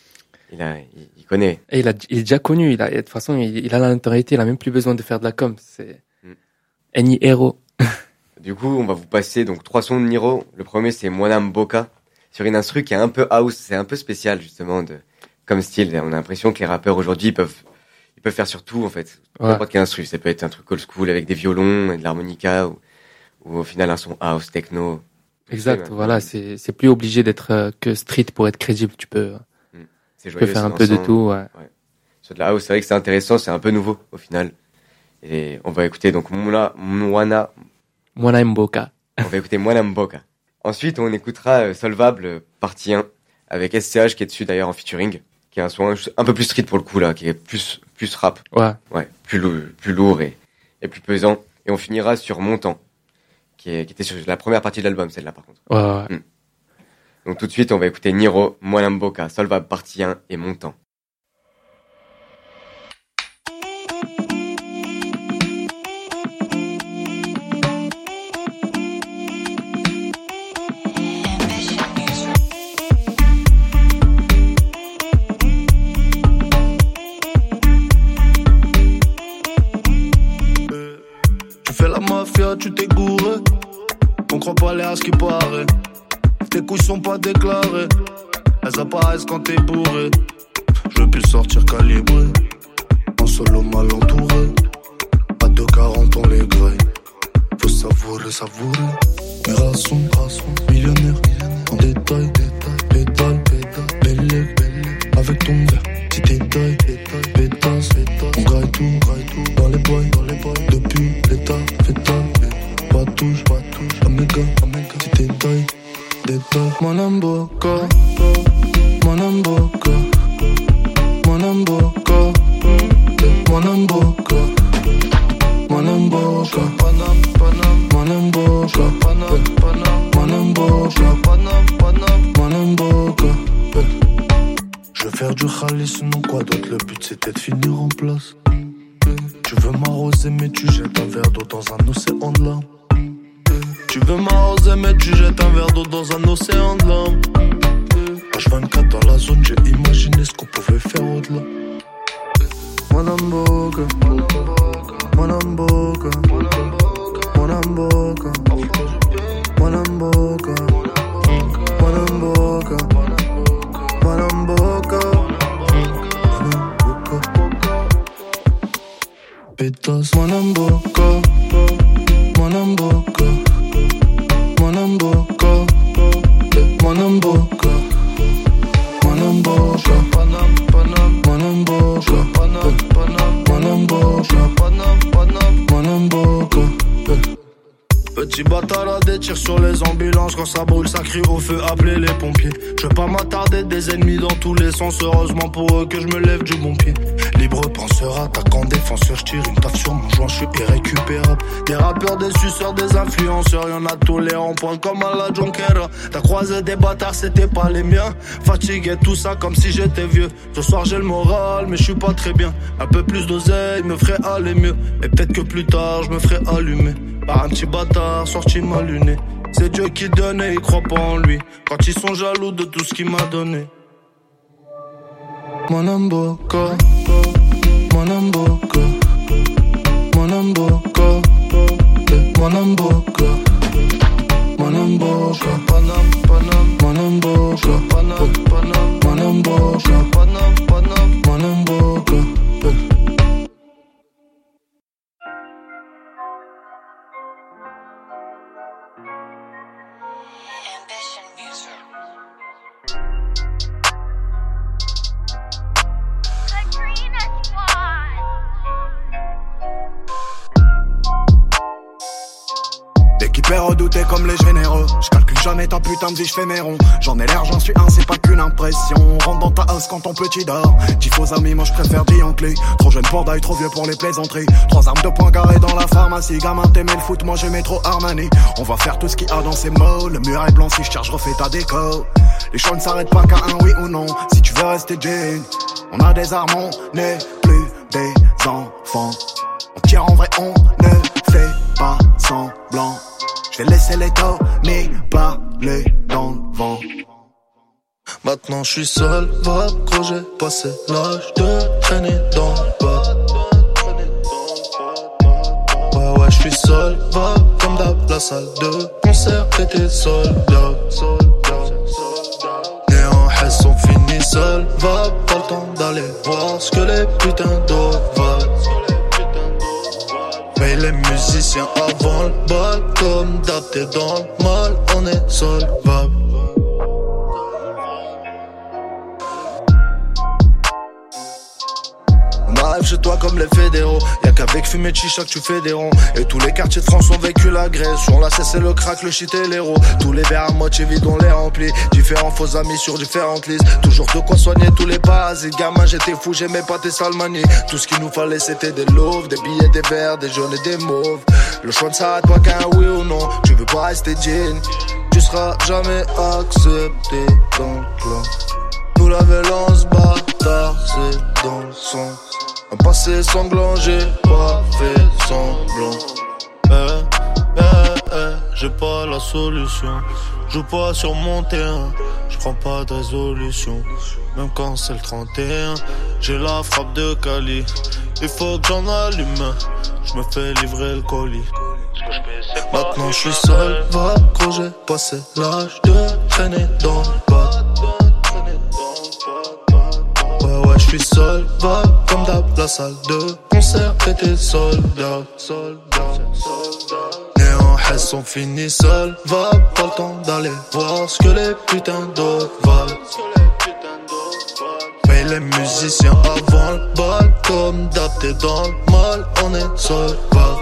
Il connaît. Et il est déjà connu. De toute façon, il a la notoriété. Il a même plus besoin de faire de la com. C'est Niro. Du coup, on va vous passer donc 3 sons de Niro. Le premier, c'est Mwana Mboka sur une instru qui est un peu house. C'est un peu spécial justement comme style. On a l'impression que les rappeurs aujourd'hui ils peuvent faire sur tout en fait. N'importe quel instru. Ça peut être un truc old school avec des violons et de l'harmonica ou au final un son house, techno. Exact. Voilà, c'est plus obligé d'être que street pour être crédible. Tu peux faire un peu de tout. Ouais. Sur de la house, c'est vrai que c'est intéressant, c'est un peu nouveau au final. Et on va écouter donc Mwana Mboka. On va écouter Mwana Mboka. Ensuite, on écoutera Solvable partie 1 avec SCH qui est dessus d'ailleurs en featuring, qui est un son un peu plus street pour le coup là, qui est plus rap. Ouais, plus lourd et plus pesant. Et on finira sur Montant, qui était sur la première partie de l'album, celle-là par contre. Ouais. Donc tout de suite, on va écouter Niro, Molamboka, Solvable partie 1 et Montant. Tu t'es gouré, on croit pas à ce qui paraît. Tes couilles sont pas déclarées, elles apparaissent quand t'es bourré. Je veux plus sortir calibré, en solo mal entouré. À 2,40 on les graille, faut savourer. Mes raçons, millionnaire, en détail, pédale, belle, avec ton verre, petit détail, pétasse, on graille tout, dans les boys, depuis l'état, fétal. Pas touche, Omega, petit détail, Molamboka, Molamboka, Molamboka, Molamboka, Molamboka, Molamboka, Molamboka. Je veux faire du khalis, sinon quoi d'autre, le but c'était de finir en place. Tu veux m'arroser mais tu jettes un verre d'eau dans un océan de larmes. Tu veux m'arroser mais tu jettes un verre d'eau dans un océan de larmes. H24 dans la zone, j'ai imaginé ce qu'on pouvait faire au-delà. Molamboka, Molamboka, Molamboka, Molamboka, Molamboka, Molamboka, pétasse, Molamboka, Molamboka, Molamboka, Molamboka, Molamboka, Molamboka. Petit bâtard à des tirs sur les ambulances. Quand ça brûle, ça crie au feu, appelez les pompiers. Je veux pas m'attarder, des ennemis dans tous les sens. Heureusement pour eux que je me lève du bon pied. Libre penseur, attaquant, défenseur. Je tire une taf sur mon joint, je suis irrécupérable. Des rappeurs, des suceurs, des influenceurs. Y'en a tous les ronds-points comme à la Junquera. T'as croisé des bâtards, c'était pas les miens. Fatigué, tout ça comme si j'étais vieux. Ce soir j'ai le moral, mais je suis pas très bien. Un peu plus d'oseille me ferait aller mieux. Et peut-être que plus tard je me ferais allumer par un petit bâtard sorti mal luné. C'est Dieu qui donne et il croit pas en lui. Quand ils sont jaloux de tout ce qu'il m'a donné. Molamboka, Molamboka, Molamboka, Molamboka, Molamboka, Molamboka, Molamboka, Molamboka. L'équipé redouté comme les généreux. Je calcule jamais ta putain de vie, je fais mes ronds. J'en ai l'air, j'en suis un, c'est pas qu'une impression. On rentre dans ta house quand ton petit dort. Dis faux amis, moi je préfère Dianclé. Trop jeune pour d'ail, trop vieux pour les plaisanteries. 3 armes de poing carré dans la pharmacie. Gamin t'aimais le foot, moi j'aimais trop Armani. On va faire tout ce qu'il y a dans ces mots. Le mur est blanc, si je charge, refais ta déco. Les choix ne s'arrêtent pas qu'à un oui ou non. Si tu veux rester jean, on a des armes, on n'est plus des enfants. On tire en vrai, on ne fait pas semblant. Je vais laisser les taux, mais parler dans le vent. Maintenant je suis seul, va gros, j'ai passé l'âge de traîner dans le bas. Ouais, je suis seul, va comme d'hab, la salle de concert était soldat. Néant, elles sont finies seules, va pas le temps d'aller voir ce que les putains d'eau valent. Mais les musiciens avant le bal, comme d'hab t'es dans le mal, on est solvable. On arrive chez toi comme les fédéraux. Y'a qu'avec fumée de chicha que tu fais des ronds. Et tous les quartiers de France ont vécu l'agression. La cesse et le crack, le shit et l'héros. Tous les verres à moitié vides on les remplit. Différents faux amis sur différentes listes. Toujours de quoi soigner tous les parasites. Gamin j'étais fou, j'aimais pas tes salmanies. Tout ce qu'il nous fallait c'était des loaves, des billets, des verts, des jaunes et des mauves. Le choix ne s'arrête pas qu'un oui ou non. Tu veux pas rester digne, tu seras jamais accepté dans le clan. Nous la violence bâtard, c'est dans le sang. Un passé sanglant, j'ai pas fait semblant. J'ai pas la solution. Joue pas sur mon terrain, j'prends pas de résolution. Même quand c'est le 31, j'ai la frappe de Cali. Il faut que j'en allume un, j'me fais livrer le colis. Maintenant j'suis seul, va gros, j'ai passé l'âge de traîner dans le bas. Ouais, j'suis seul, va comme d'hab, la salle de concert était sold out. Néant, elles sont finies seules, va pas le temps d'aller voir ce que les putains d'autres valent. Mais les musiciens avant le bal, comme d'hab t'es dans le mal, on est solvable.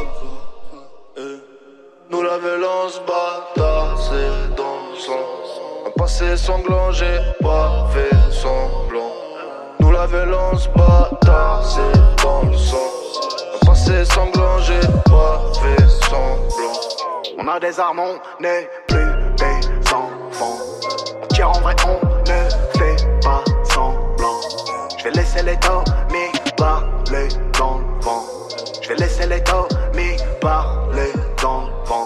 Nous la violence bâtard, c'est dans le sang. Un passé sanglant, j'ai pas fait semblant. Nous la violence bâtard, c'est dans le sang. Un passé sanglant, j'ai pas fait semblant. On a des armes, on n'est plus des enfants. On tire en vrai, on ne fait pas semblant. Je vais laisser les tomiques parler dans le vent. Je vais laisser les tomiques parler dans le vent.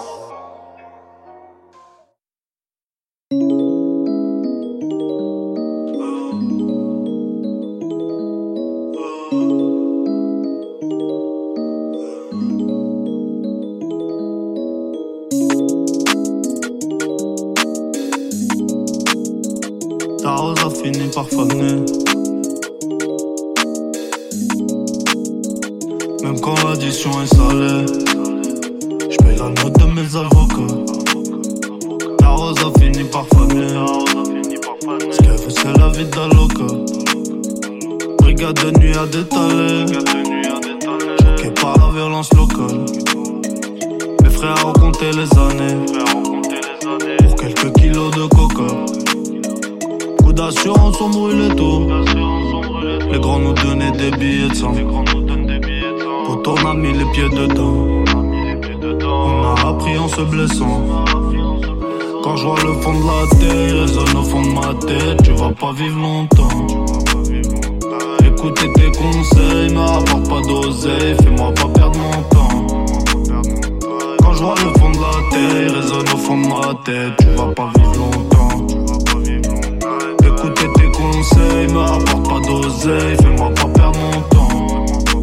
Ta rose a fini par faner. Même quand l'addition est salée, j'paye la note de mes avocats. Ta rose a fini par faner. Ce qu'elle veut c'est la vie d'Aloca. Brigade de nuit à détaler, choqué par la violence locale. Mes frères ont compté les années pour quelques kilos de coca. Coup d'assurance on brûlait tout. Les grands nous donnaient des billets de sang. Quand on a mis les pieds dedans, on a appris en se blessant. Quand je vois le fond de la terre, il résonne au fond de ma tête. Tu vas pas vivre longtemps. Écoutez tes conseils, mais rapporte pas d'oseille. Fais-moi pas perdre mon temps. Quand je vois le fond de la terre, il résonne au fond de ma tête. Tu vas pas vivre longtemps. Écoutez tes conseils, mais rapporte pas d'oseille. Fais-moi pas perdre mon temps.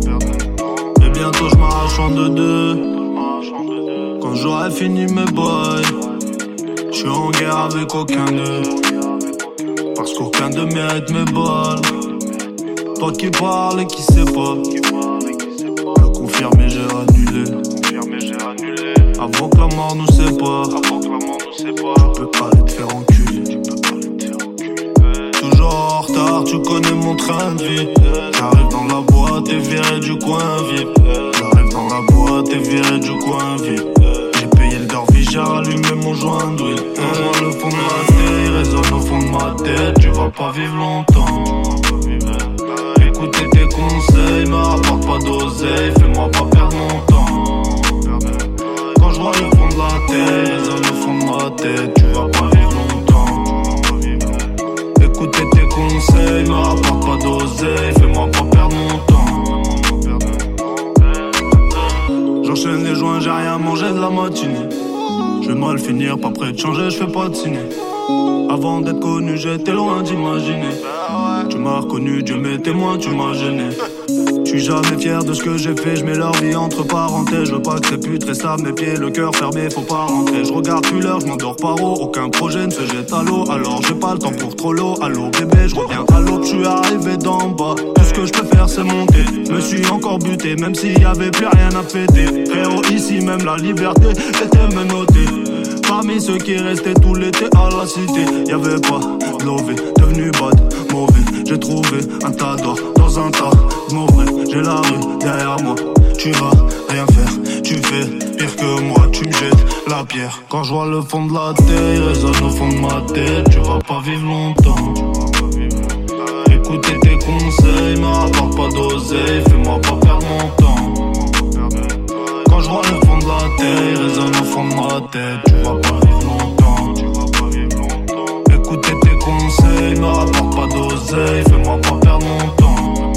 Et bientôt je m'arrache en deux. Quand j'aurai fini mes bails, je suis en guerre avec aucun d'eux. Parce qu'aucun d'eux mérite mes balles. Toi qui parles et qui sais pas, le confirmer j'ai annulé. Avant que la mort nous sépare, je peux pas les te faire enculer. Toujours en retard, tu connais mon train de vie. J'arrive dans la boîte et viré du coin VIP. J'arrive dans la boîte et viré du coin VIP. J'ai payé le Dorvy, j'ai rallumé mon joint d'huile. Moi le fond de la terre, il résonne au fond de ma tête. Tu vas pas vivre longtemps. Écoutez tes conseils, mais rapporte pas d'oseille. Fais-moi pas perdre mon temps. Quand je vois le fond de la terre, il résonne au fond de ma tête. Tu vas pas vivre longtemps. Écoutez tes conseils, mais rapporte pas d'oseille. Fais-moi pas perdre mon temps. J'enchaîne les joints, j'ai rien mangé de la matinée. Je vais mal finir, pas prêt de changer, je fais pas de ciné. Avant d'être connu, j'étais loin d'imaginer. Tu m'as reconnu, Dieu m'est témoin, tu m'as gêné. Je suis jamais fier de ce que j'ai fait, je mets leur vie entre parenthèses. Je veux pas que ces putes restent à mes pieds, le cœur fermé, faut pas rentrer. Je regarde plus l'heure, je m'endors par haut, aucun projet ne se jette à l'eau. Alors j'ai pas le temps pour trop l'eau, allô bébé, je reviens à l'aube, je suis arrivé d'en bas. Tout ce que je peux faire c'est monter, me suis encore buté, même s'il y avait plus rien à fêter. Frérot ici même la liberté était menottée. Parmi ceux qui restaient tout l'été à la cité, y'avait pas de lové, devenu bad, mauvais. J'ai trouvé un tas d'or dans un tas de mauvais. J'ai la rue derrière moi, tu vas rien faire. Tu fais pire que moi, tu me jettes la pierre. Quand je vois le fond de la terre, il résonne au fond de ma tête. Tu vas pas vivre longtemps. Écoutez tes conseils, mais rapporte pas d'oseille. Fais-moi pas perdre mon temps. Quand je vois le fond de la terre, il résonne au fond de ma tête. Tu vas pas vivre longtemps. Écoutez tes conseils, me rapporte pas d'oseille. Fais-moi pas perdre mon temps.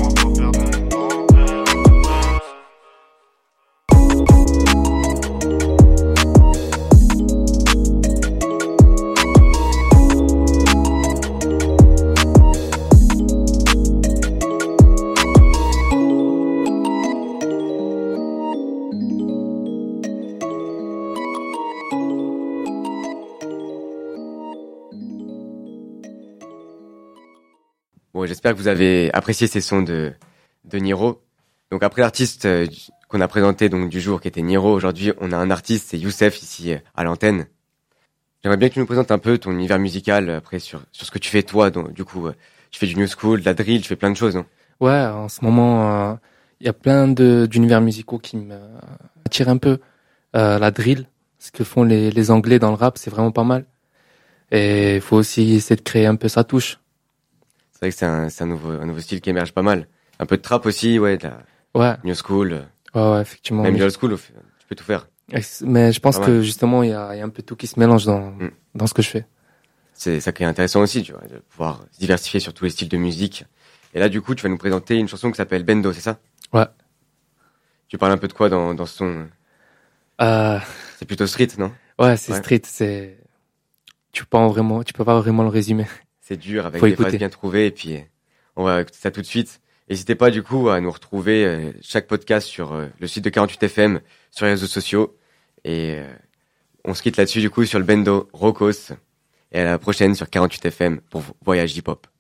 Bon, j'espère que vous avez apprécié ces sons de Niro. Donc après l'artiste qu'on a présenté donc du jour qui était Niro, aujourd'hui on a un artiste, c'est Youssef ici à l'antenne. J'aimerais bien que tu nous présentes un peu ton univers musical après sur ce que tu fais toi. Donc, du coup, tu fais du new school, de la drill, tu fais plein de choses, non? Ouais, en ce moment, il y a plein d'univers musicaux qui m'attirent un peu. La drill, ce que font les Anglais dans le rap, c'est vraiment pas mal. Et il faut aussi essayer de créer un peu sa touche. C'est vrai que c'est un nouveau style qui émerge pas mal. Un peu de trap aussi, ouais, de la new school. Ouais, effectivement. Même old school, tu peux tout faire. Mais je pense que justement, il y a un peu tout qui se mélange dans ce que je fais. C'est ça qui est intéressant aussi, tu vois, de pouvoir se diversifier sur tous les styles de musique. Et là, du coup, tu vas nous présenter une chanson qui s'appelle Bendo, c'est ça? Ouais. Tu parles un peu de quoi dans ce son? C'est plutôt street, non? Ouais, c'est street, tu peux pas vraiment le résumer. C'est dur avec des phrases bien trouvées et puis on va écouter ça tout de suite. N'hésitez pas du coup à nous retrouver chaque podcast sur le site de 48FM, sur les réseaux sociaux et on se quitte là-dessus du coup sur le Bendo Rocos et à la prochaine sur 48FM pour Voyage Hip Hop.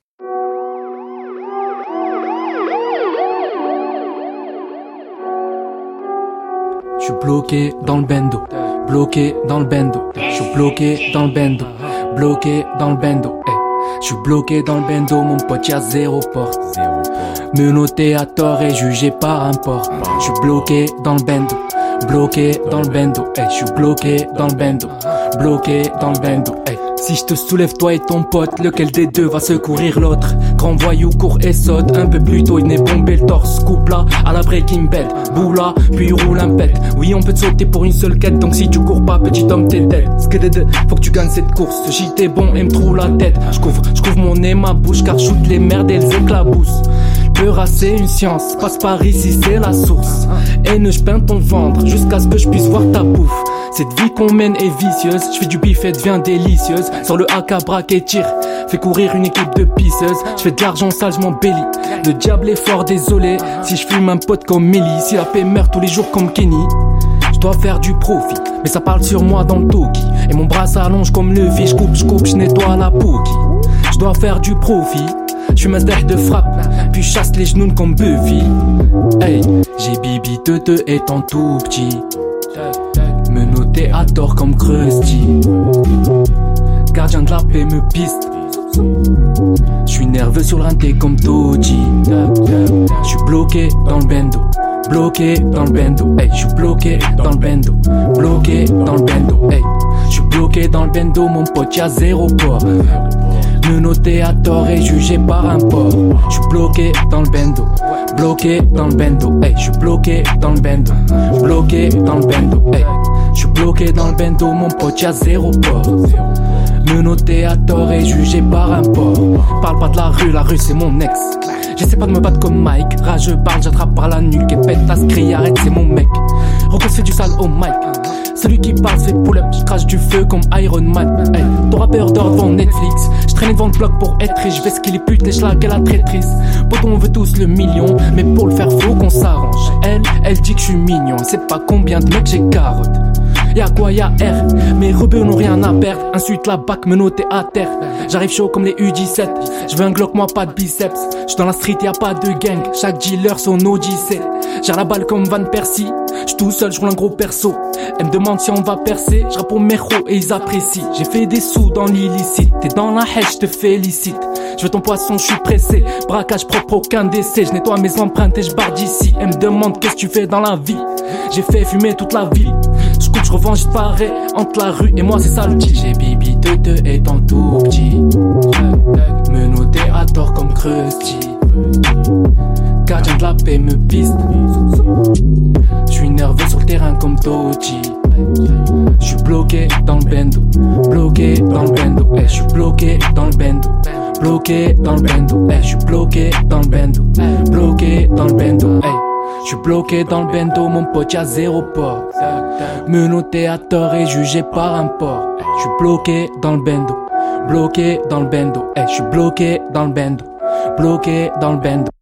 Je suis bloqué dans le bendo, bloqué dans le bendo. Je suis bloqué dans le bendo, bloqué dans le bendo. Je suis bloqué dans le bendo, mon pote y'a zéro porte. Menotté à tort et jugé par un porte. Je suis bloqué dans le bendo, bloqué dans le bendo. Je suis bloqué dans le bendo, bloqué dans le bendo. Si je te soulève toi et ton pote, lequel des deux va secourir l'autre? Grand voyou court et saute, un peu plus tôt il n'est bombé le torse. Coupe là, à la Breaking Bad, boula, puis roule un pet. Oui on peut te sauter pour une seule quête, donc si tu cours pas petit homme t'es dead. Faut que tu gagnes cette course, ce shit est bon et me trouve la tête. Je couvre mon nez, ma bouche, car shoot les merdes et elles éclaboussent. Peur c'est une science, passe par ici c'est la source. Haine je peins ton ventre, jusqu'à ce que je puisse voir ta bouffe. Cette vie qu'on mène est vicieuse, je fais du bif et devient délicieuse. Sors le AK, braque et tire, fais courir une équipe de pisseuses. Je fais de l'argent sale, je m'embellis. Le diable est fort, désolé. Si je fume un pote comme Melly, si la paix meurt tous les jours comme Kenny. Je dois faire du profit, mais ça parle sur moi dans le toki. Et mon bras s'allonge comme le vie, je coupe, je nettoie la pouki. Je dois faire du profit, je fume un stack de frappe, puis je chasse les genoux comme Buffy. Hey, j'ai bibi teuteux étant tout petit. Me noter à tort comme Krusty. Gardien de la paix me piste. J'suis nerveux sur le rinté comme Toji. J'suis bloqué dans le bendo, bloqué dans le bendo. Hey, j'suis bloqué dans le bendo, bloqué dans le bendo. Hey, j'suis bloqué dans le bendo, mon pote y'a zéro port. Me noter à tort et jugé par un port. J'suis bloqué dans le bendo, bloqué dans le bendo. Hey, j'suis bloqué dans le bendo, bloqué dans le bendo. Hey, j'suis bloqué dans le bendo, mon pote y'a zéro port. Me noter à tort et jugé par un port. Parle pas de la rue c'est mon ex. J'essaie pas de me battre comme Mike. Rageux parle, j'attrape par la nuque et pète ta crie, arrête c'est mon mec. Rocos fait du sale au mic. Celui qui parle fait pull-up, je crache du feu comme Iron Man. Hey, ton rappeur dort devant Netflix. Je traîne devant le bloc pour être riche. Je vais ce qu'il est pute, les schlags et la traîtrise. Pourtant on veut tous le million, mais pour le faire faut qu'on s'arrange. Elle dit que je suis mignon, c'est pas combien de mecs j'ai carotte. Y'a quoi, y'a R, mes rebeux n'ont rien à perdre. Insulte la bac, me noter à terre. J'arrive chaud comme les U17. Je veux un Glock, moi pas de biceps. J'suis dans la street, y'a pas de gang. Chaque dealer son Odyssée. J'ai la balle comme Van Persie. J'suis tout seul, j'roule un gros perso. Elle me demande si on va percer, j'rappe pour Merro et ils apprécient. J'ai fait des sous dans l'illicite, t'es dans la haie, j'te félicite. J'veux ton poisson, j'suis pressé. Braquage propre, aucun décès. J'nettoie mes empreintes et j'barre d'ici. Elle me demande qu'est-ce que tu fais dans la vie. J'ai fait fumer toute la ville. J'coupe, j'revends, j'parais entre la rue et moi c'est ça le petit. J'ai bibi de étant tout petit. Me noter à tort comme Krusty. Gardien de la paix me piste. J'suis nerveux sur le terrain comme Tochi. J'suis bloqué dans le bendo. Bloqué dans le bendo. J'suis bloqué dans le bendo. Bloqué dans le bendo. J'suis bloqué dans le bendo. Bloqué dans le bendo. J'suis bloqué dans le bendo, mon pote y'a zéro port. Menotté à tort et jugé par un port. J'suis bloqué dans le bendo. Bloqué dans le bendo. J'suis bloqué dans le bendo. Bloqué dans le bendo.